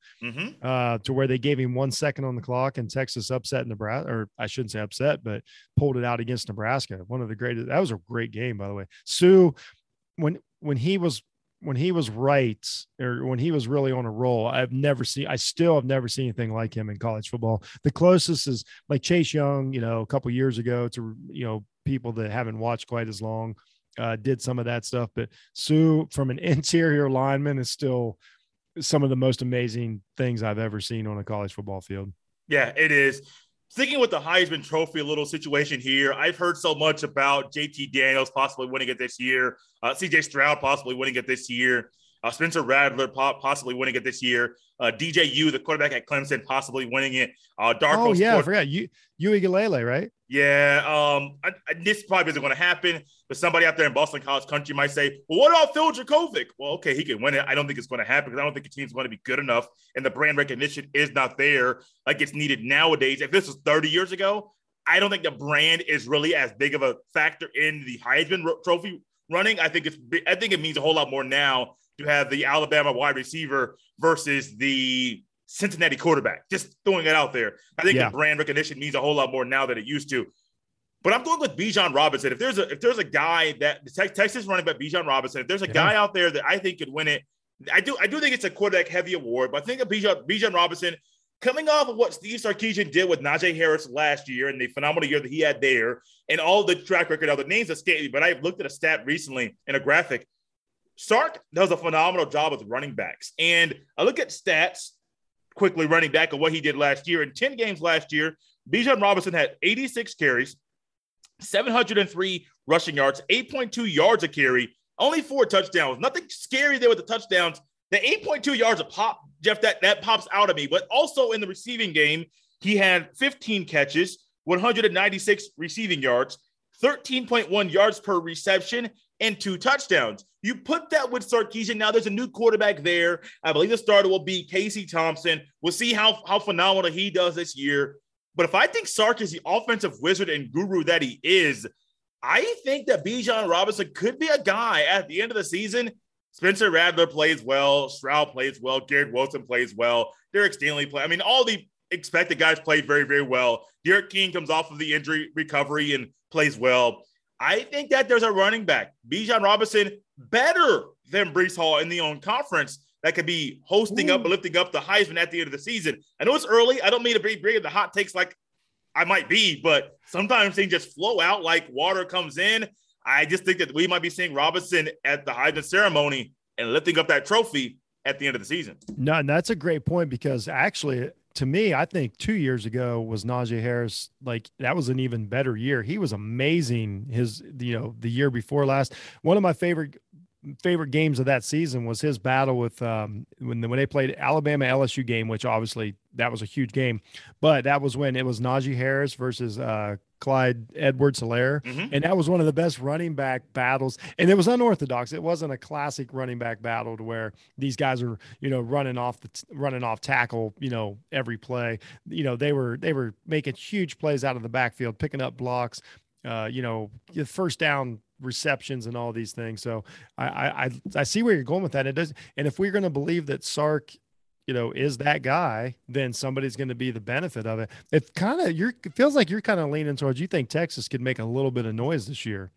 to where they gave him 1 second on the clock and Texas upset Nebraska, or I shouldn't say upset, but pulled it out against Nebraska. One of the greatest. That was a great game, by the way. Sue, when he was right, or when he was really on a roll, I still have never seen anything like him in college football. The closest is like Chase Young, a couple years ago, to, people that haven't watched quite as long, did some of that stuff. But Sue, from an interior lineman, is still some of the most amazing things I've ever seen on a college football field. Yeah, it is. Sticking with the Heisman Trophy, a little situation here. I've heard so much about JT Daniels possibly winning it this year, CJ Stroud possibly winning it this year, Spencer Rattler possibly winning it this year, DJU, the quarterback at Clemson, possibly winning it. I forgot. Uiagalelei, right? Yeah, this probably isn't going to happen, but somebody out there in Boston College Country might say, well, what about Phil Dracovic? Well, okay, he can win it. I don't think it's going to happen because I don't think the team's going to be good enough, and the brand recognition is not there like it's needed nowadays. If this was 30 years ago, I don't think the brand is really as big of a factor in the Heisman Trophy running. I think it means a whole lot more now to have the Alabama wide receiver versus the Cincinnati quarterback. Just throwing it out there. I think the brand recognition means a whole lot more now than it used to. But I'm going with Bijan Robinson. If there's a guy that Texas running back Bijan Robinson, if there's a guy out there that I think could win it, I do think it's a quarterback heavy award. But I think of Bijan Robinson coming off of what Steve Sarkisian did with Najee Harris last year and the phenomenal year that he had there, and all the track record. Now the names escape me, but I looked at a stat recently in a graphic. Sark does a phenomenal job with running backs, and I look at stats quickly running back of what he did last year. In 10 games last year, Bijan Robinson had 86 carries, 703 rushing yards, 8.2 yards a carry, only 4 touchdowns. Nothing scary there with the touchdowns. The 8.2 yards of pop, Jeff, that pops out at me. But also in the receiving game, he had 15 catches, 196 receiving yards, 13.1 yards per reception, and 2 touchdowns. You put that with Sarkisian. Now there's a new quarterback there. I believe the starter will be Casey Thompson. We'll see how phenomenal he does this year. But if I think Sark is the offensive wizard and guru that he is, I think that Bijan Robinson could be a guy at the end of the season. Spencer Rattler plays well. Stroud plays well. Garrett Wilson plays well. Derek Stanley plays. I mean, all the expected guys played very, very well. Derek King comes off of the injury recovery and plays well. I think that there's a running back, Bijan Robinson, better than Breece Hall in the own conference that could be hosting up and lifting up the Heisman at the end of the season. I know it's early. I don't mean to be big the hot takes like I might be, but sometimes things just flow out like water comes in. I just think that we might be seeing Robinson at the Heisman ceremony and lifting up that trophy at the end of the season. No, and that's a great point because actually, to me, I think 2 years ago was Najee Harris. Like that was an even better year. He was amazing. The year before last, one of my favorite games of that season was his battle with when they played Alabama LSU game, which obviously that was a huge game, but that was when it was Najee Harris versus Clyde Edwards-Helaire. And that was one of the best running back battles. And it was unorthodox. It wasn't a classic running back battle to where these guys are, running off tackle, every play. They were making huge plays out of the backfield, picking up blocks, first down receptions and all these things. So I see where you're going with that. It does. And if we're going to believe that Sark, is that guy, then somebody's going to be the benefit of it. It feels like you're kind of leaning towards, you think Texas could make a little bit of noise this year.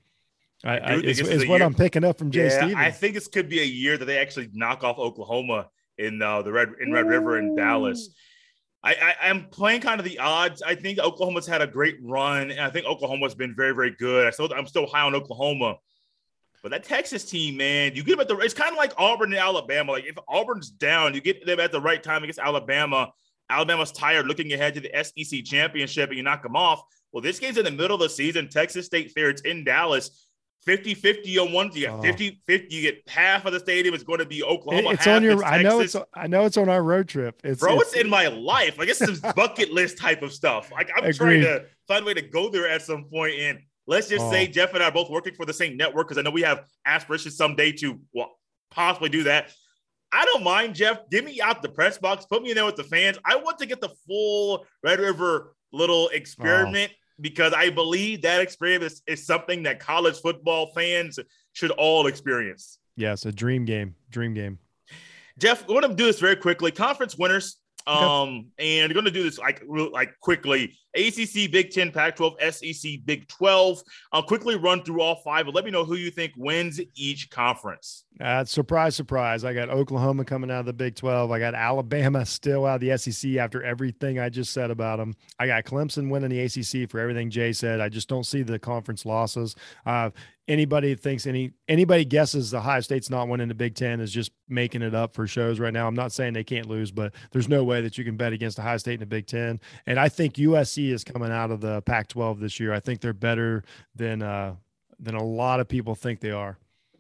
Is what I'm picking up from Jay Stevens. I think this could be a year that they actually knock off Oklahoma in Red River in Dallas. I'm playing kind of the odds. I think Oklahoma's had a great run, and I think Oklahoma's been very, very good. I'm still high on Oklahoma. But that Texas team, man, you get them it's kind of like Auburn and Alabama. Like if Auburn's down, you get them at the right time against Alabama. Alabama's tired looking ahead to the SEC championship, and you knock them off. Well, this game's in the middle of the season. Texas State Fair, it's in Dallas. 50-50 on one. You got 50-50. You get half of the stadium is going to be Oklahoma. It's on your. I know it's on our road trip. It's in my life. I guess it's bucket list type of stuff. Like I'm trying to find a way to go there at some point. And let's just say Jeff and I are both working for the same network because I know we have aspirations someday to possibly do that. I don't mind, Jeff. Get me out the press box. Put me in there with the fans. I want to get the full Red River little experiment because I believe that experience is something that college football fans should all experience. Yes, a dream game. Dream game. Jeff, we're going to do this very quickly. Conference winners. And we're going to do this like quickly. ACC, Big 10, Pac-12, SEC, Big 12. I'll quickly run through all five, but let me know who you think wins each conference. Surprise, surprise. I got Oklahoma coming out of the Big 12. I got Alabama still out of the SEC after everything I just said about them. I got Clemson winning the ACC for everything Jay said. I just don't see the conference losses. Anybody guesses Ohio State's not winning the Big 10 is just making it up for shows right now. I'm not saying they can't lose, but there's no way that you can bet against Ohio State in the Big 10. And I think USC is coming out of the Pac-12 this year. I think they're better than a lot of people think they are.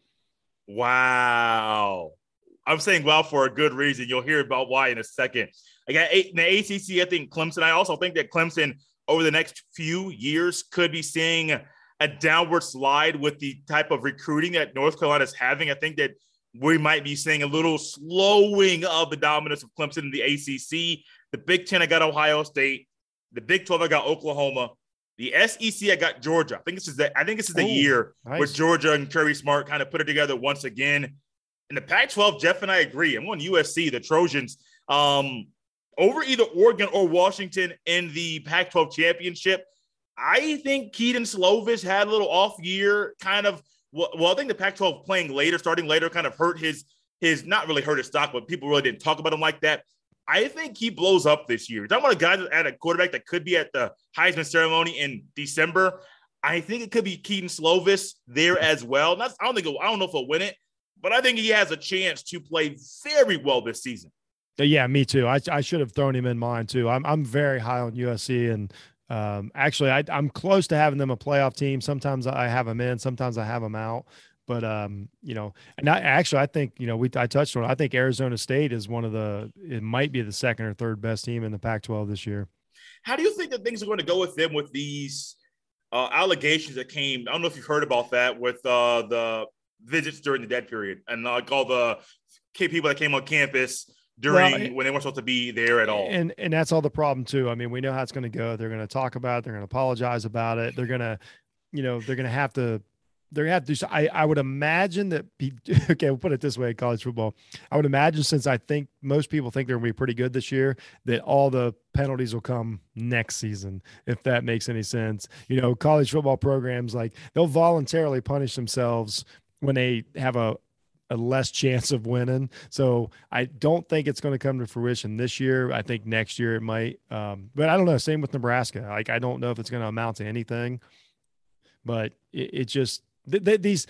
Wow. I'm saying wow for a good reason. You'll hear about why in a second. I got 8 in the ACC. I think Clemson. I also think that Clemson over the next few years could be seeing a downward slide with the type of recruiting that North Carolina is having. I think that we might be seeing a little slowing of the dominance of Clemson in the ACC. The Big 10, I got Ohio State. The Big 12, I got Oklahoma. The SEC, I got Georgia. I think this is the year where Georgia and Kirby Smart kind of put it together once again. In the Pac-12, Jeff and I agree. I'm on USC, the Trojans, over either Oregon or Washington in the Pac-12 championship. I think Keaton Slovis had a little off year, kind of. Well, I think the Pac-12 starting later, kind of hurt his not really hurt his stock, but people really didn't talk about him like that. I think he blows up this year. Talking about a guy at a quarterback that could be at the Heisman ceremony in December. I think it could be Keaton Slovis there as well. I don't know if he'll win it, but I think he has a chance to play very well this season. Yeah, me too. I should have thrown him in mine too. I'm very high on USC, and actually I'm close to having them a playoff team. Sometimes I have them in, sometimes I have them out. But, and I think, I touched on it. I think Arizona State is it might be the second or third best team in the Pac-12 this year. How do you think that things are going to go with them with these allegations that came? I don't know if you've heard about that with the visits during the dead period and like all the people that came on campus when they weren't supposed to be there at all. And that's all the problem too. I mean, we know how it's going to go. They're going to talk about it. They're going to apologize about it. They're going to, they're going to have to do so. I would imagine that okay, we'll put it this way, college football. I would imagine, since I think most people think they're going to be pretty good this year, that all the penalties will come next season, if that makes any sense. College football programs, like, they'll voluntarily punish themselves when they have a less chance of winning. So I don't think it's going to come to fruition this year. I think next year it might. But I don't know. Same with Nebraska. Like, I don't know if it's going to amount to anything, but it just, these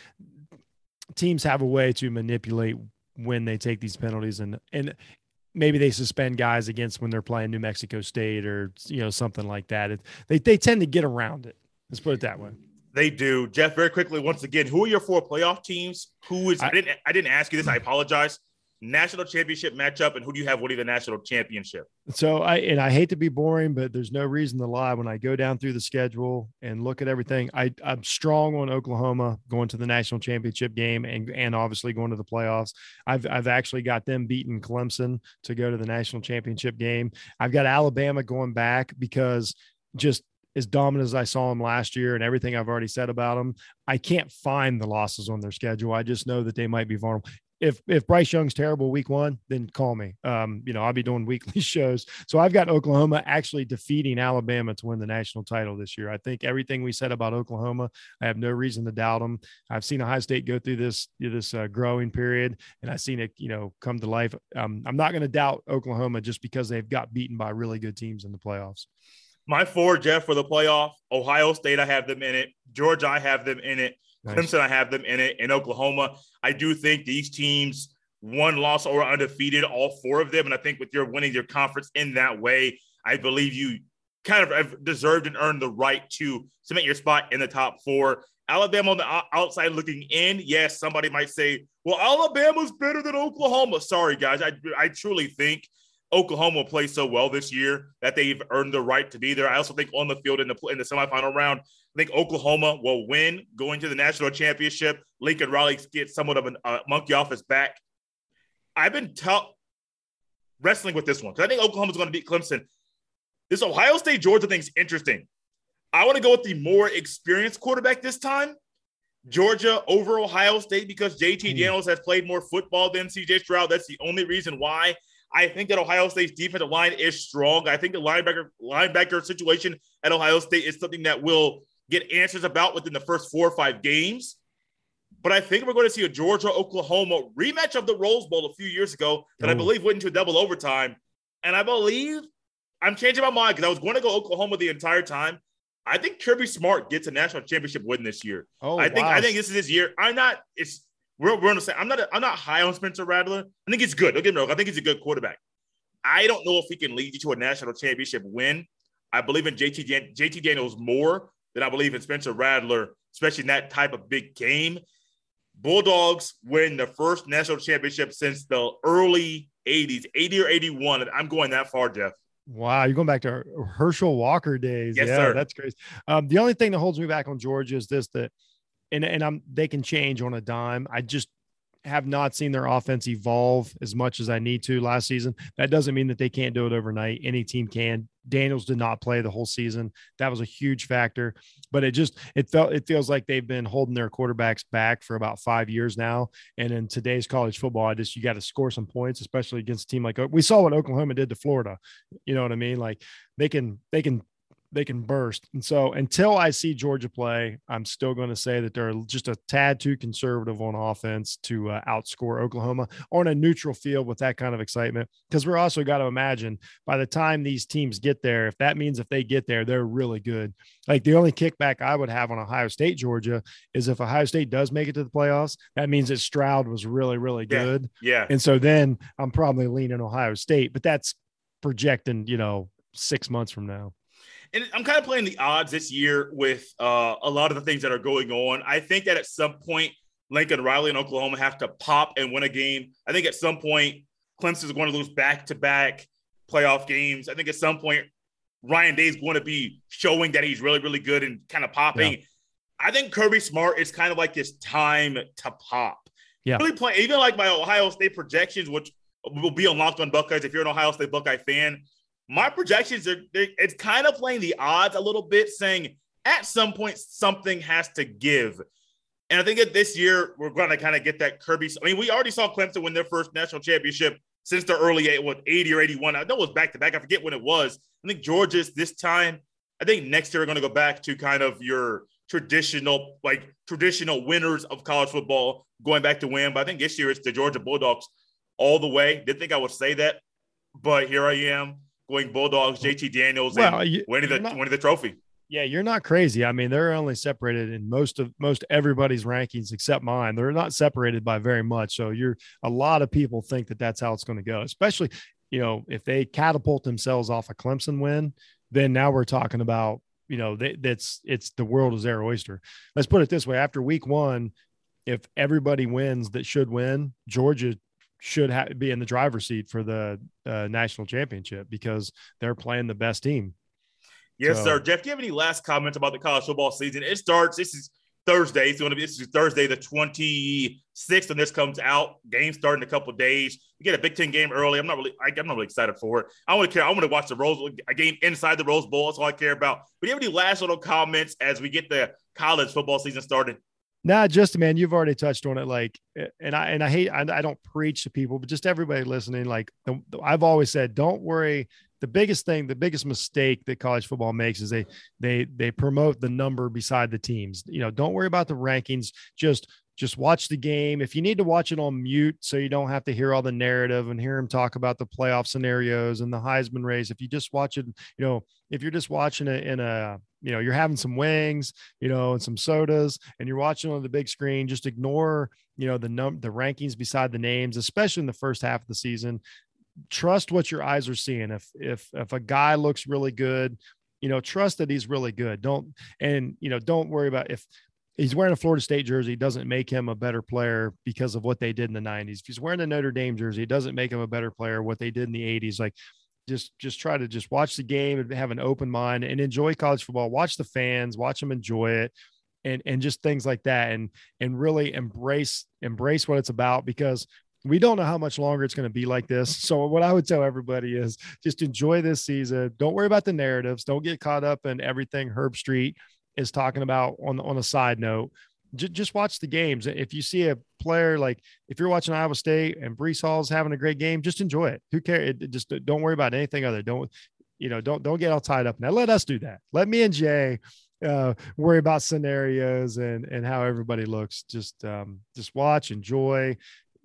teams have a way to manipulate when they take these penalties, and maybe they suspend guys against when they're playing New Mexico State or something like that. They tend to get around it. Let's put it that way. They do. Jeff, very quickly, once again, who are your 4 playoff teams? I didn't ask you this. I apologize. National championship matchup, and who do you have winning the national championship? So I hate to be boring, but there's no reason to lie. When I go down through the schedule and look at everything, I'm strong on Oklahoma going to the national championship game and obviously going to the playoffs. I've actually got them beating Clemson to go to the national championship game. I've got Alabama going back because just as dominant as I saw them last year and everything I've already said about them, I can't find the losses on their schedule. I just know that they might be vulnerable. If Bryce Young's terrible week 1, then call me. I'll be doing weekly shows. So I've got Oklahoma actually defeating Alabama to win the national title this year. I think everything we said about Oklahoma, I have no reason to doubt them. I've seen Ohio State go through this growing period, and I've seen it, come to life. I'm not going to doubt Oklahoma just because they've got beaten by really good teams in the playoffs. My 4, Jeff, for the playoff: Ohio State, I have them in it. Georgia, I have them in it. Nice. Clemson, I have them in it. In Oklahoma, I do think these teams, one loss or undefeated, all 4 of them. And I think with your winning your conference in that way, I believe you kind of have deserved and earned the right to cement your spot in the top 4. Alabama on the outside looking in. Yes, somebody might say, well, Alabama's better than Oklahoma. Sorry, guys. I truly think Oklahoma will play so well this year that they've earned the right to be there. I also think on the field in the semifinal round, I think Oklahoma will win going to the national championship. Lincoln Riley gets somewhat of a monkey off his back. I've been wrestling with this one because I think Oklahoma's going to beat Clemson. This Ohio State Georgia thing's interesting. I want to go with the more experienced quarterback this time. Georgia over Ohio State because JT Daniels has played more football than CJ Stroud. That's the only reason why. I think that Ohio State's defensive line is strong. I think the linebacker situation at Ohio State is something that will get answers about within the first 4 or 5 games. But I think we're going to see a Georgia-Oklahoma rematch of the Rose Bowl a few years ago that I believe went into a double overtime. And I believe I'm changing my mind because I was going to go Oklahoma the entire time. I think Kirby Smart gets a national championship win this year. I think this is his year. I'm not high on Spencer Rattler. I think he's good. Don't get me wrong. I think he's a good quarterback. I don't know if he can lead you to a national championship win. I believe in JT Daniels more than I believe in Spencer Rattler, especially in that type of big game. Bulldogs win the first national championship since the early 80s, 80 or 81. I'm going that far, Jeff. Wow, you're going back to Herschel Walker days. Yes, yeah, sir. That's crazy. The only thing that holds me back on Georgia is this, they can change on a dime. I just have not seen their offense evolve as much as I need to last season. That doesn't mean that they can't do it overnight. Any team can. Daniels did not play the whole season. That was a huge factor, but it feels like they've been holding their quarterbacks back for about 5 years now. And in today's college football, you got to score some points, especially against a team like we saw what Oklahoma did to Florida. You know what I mean? Like they can burst. And so until I see Georgia play, I'm still going to say that they're just a tad too conservative on offense to outscore Oklahoma on a neutral field with that kind of excitement. Because we're also got to imagine by the time these teams get there, if they get there, they're really good. Like the only kickback I would have on Ohio State, Georgia, is if Ohio State does make it to the playoffs, that means that Stroud was really, really good. Yeah. And so then I'm probably leaning Ohio State, but that's projecting, 6 months from now. And I'm kind of playing the odds this year with a lot of the things that are going on. I think that at some point, Lincoln Riley and Oklahoma have to pop and win a game. I think at some point, Clemson is going to lose back-to-back playoff games. I think at some point, Ryan Day is going to be showing that he's really, really good and kind of popping. Yeah. I think Kirby Smart is kind of like his time to pop. Yeah. Really playing, even like my Ohio State projections, which will be on Locked on Buckeyes if you're an Ohio State Buckeye fan. My projections it's kind of playing the odds a little bit, saying at some point something has to give. And I think that this year we're going to kind of get that Kirby. I mean, we already saw Clemson win their first national championship since the early 80 or 81. I know it was back-to-back. I forget when it was. I think Georgia's this time. I think next year we're going to go back to kind of your traditional winners of college football going back to win. But I think this year it's the Georgia Bulldogs all the way. Didn't think I would say that, but here I am. Going Bulldogs, JT Daniels, and winning the trophy. Yeah, you're not crazy. I mean, they're only separated in most everybody's rankings except mine. They're not separated by very much. So a lot of people think that that's how it's going to go, especially, if they catapult themselves off a Clemson win, then now we're talking about, it's the world is their oyster. Let's put it this way. After week 1, if everybody wins that should win, Georgia should be in the driver's seat for the national championship because they're playing the best team. Yes, sir. Jeff, do you have any last comments about the college football season? It starts. This is Thursday. This is Thursday, the 26th, and this comes out. Game starting in a couple of days. We get a Big Ten game early. I'm not really excited for it. I want to watch a game inside the Rose Bowl. That's all I care about. But do you have any last little comments as we get the college football season started? Nah, just man, you've already touched on it. Like, and I don't preach to people, but just everybody listening. Like, I've always said, don't worry. The biggest mistake that college football makes is they promote the number beside the teams. Don't worry about the rankings. Just watch the game. If you need to watch it on mute so you don't have to hear all the narrative and hear him talk about the playoff scenarios and the Heisman race, if you just watch it, if you're just watching it in a, you're having some wings, and some sodas and you're watching on the big screen, just ignore, the rankings beside the names, especially in the first half of the season. Trust what your eyes are seeing. If a guy looks really good, trust that he's really good. Don't worry about if he's wearing a Florida State jersey, doesn't make him a better player because of what they did in the 90s. If he's wearing a Notre Dame jersey, it doesn't make him a better player, what they did in the 80s. Like, just try to just watch the game and have an open mind and enjoy college football. Watch the fans, watch them enjoy it, and just things like that. And really embrace what it's about, because we don't know how much longer it's going to be like this. So what I would tell everybody is just enjoy this season. Don't worry about the narratives. Don't get caught up in everything Herb Street is talking about on a side note. Just watch the games. If you see a player, like if you're watching Iowa State and Breece Hall's having a great game, just enjoy it. Who cares? Just don't worry about anything other. Don't get all tied up. Now let us do that. Let me and Jay worry about scenarios and how everybody looks. Just watch, enjoy.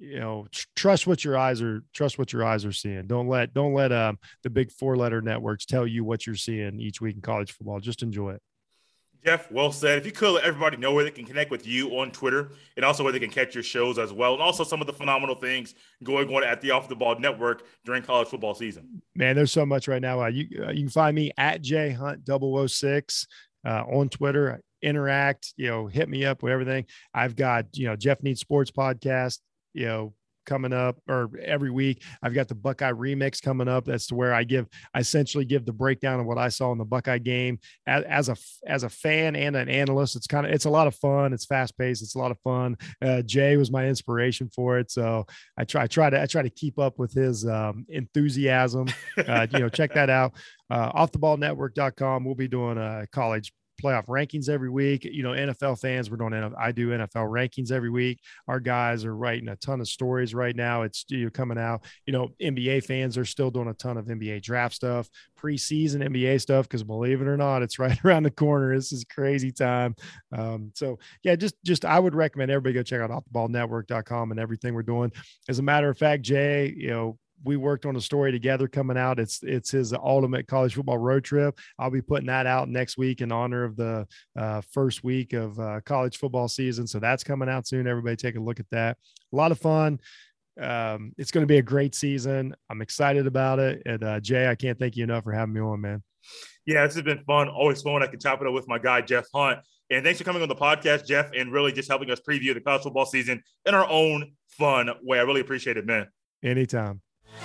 Trust what your eyes are seeing. Don't let the big 4-letter networks tell you what you're seeing each week in college football. Just enjoy it. Jeff, well said. If you could let everybody know where they can connect with you on Twitter and also where they can catch your shows as well, and also some of the phenomenal things going on at the Off the Ball Network during college football season. Man, there's so much right now. You can find me at jhunt006 on Twitter. Interact, hit me up with everything. I've got, Jeff Needs Sports podcast, coming up, or every week. I've got the Buckeye Remix coming up. That's to where I essentially give the breakdown of what I saw in the Buckeye game as a fan and an analyst. It's a lot of fun. It's fast paced. It's a lot of fun. Jay was my inspiration for it. So I try to keep up with his enthusiasm. Check that out. Offtheballnetwork.com. We'll be doing college playoff rankings every week. NFL fans, I do NFL rankings every week. Our guys are writing a ton of stories right now. It's coming out. NBA fans are still doing a ton of NBA draft stuff, preseason NBA stuff, because believe it or not, it's right around the corner. This is crazy time. So yeah, just I would recommend everybody go check out offtheballnetwork.com and everything we're doing. As a matter of fact, Jay, we worked on a story together coming out. It's his ultimate college football road trip. I'll be putting that out next week in honor of the first week of college football season. So that's coming out soon. Everybody take a look at that. A lot of fun. It's going to be a great season. I'm excited about it. And Jay, I can't thank you enough for having me on, man. Yeah, this has been fun. Always fun. I can chop it up with my guy, Jeff Hunt. And thanks for coming on the podcast, Jeff, and really just helping us preview the college football season in our own fun way. I really appreciate it, man. Anytime.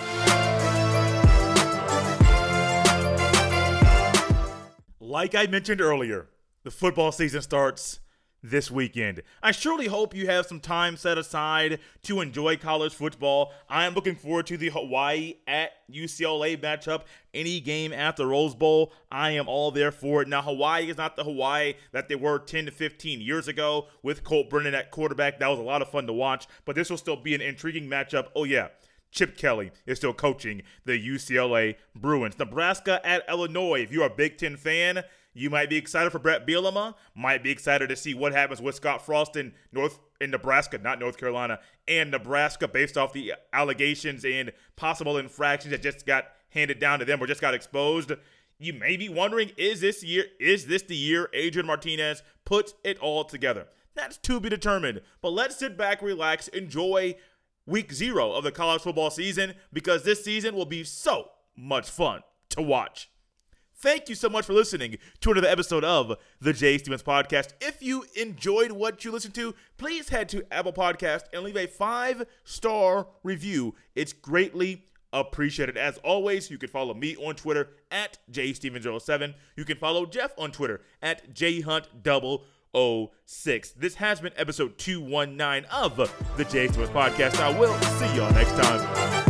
Like I mentioned earlier, the football season starts this weekend. I surely hope you have some time set aside to enjoy college football. I am looking forward to the Hawaii at UCLA matchup. Any game at the Rose Bowl, I am all there for it. Now, Hawaii is not the Hawaii that they were 10 to 15 years ago with Colt Brennan at quarterback. That was a lot of fun to watch, but this will still be an intriguing matchup. Oh, yeah. Chip Kelly is still coaching the UCLA Bruins. Nebraska at Illinois. If you're a Big Ten fan, you might be excited for Brett Bielema. Might be excited to see what happens with Scott Frost in Nebraska, not North Carolina, and Nebraska based off the allegations and possible infractions that just got handed down to them or just got exposed. You may be wondering, is this the year Adrian Martinez puts it all together? That's to be determined. But let's sit back, relax, enjoy Week 0 of the college football season, because this season will be so much fun to watch. Thank you so much for listening to another episode of the Jay Stevens Podcast. If you enjoyed what you listened to, please head to Apple Podcast and leave a 5-star review. It's greatly appreciated. As always, you can follow me on Twitter at JStevens07. You can follow Jeff on Twitter at JHunt006. This has been episode 219 of the Jay Stevens Podcast. I will see y'all next time.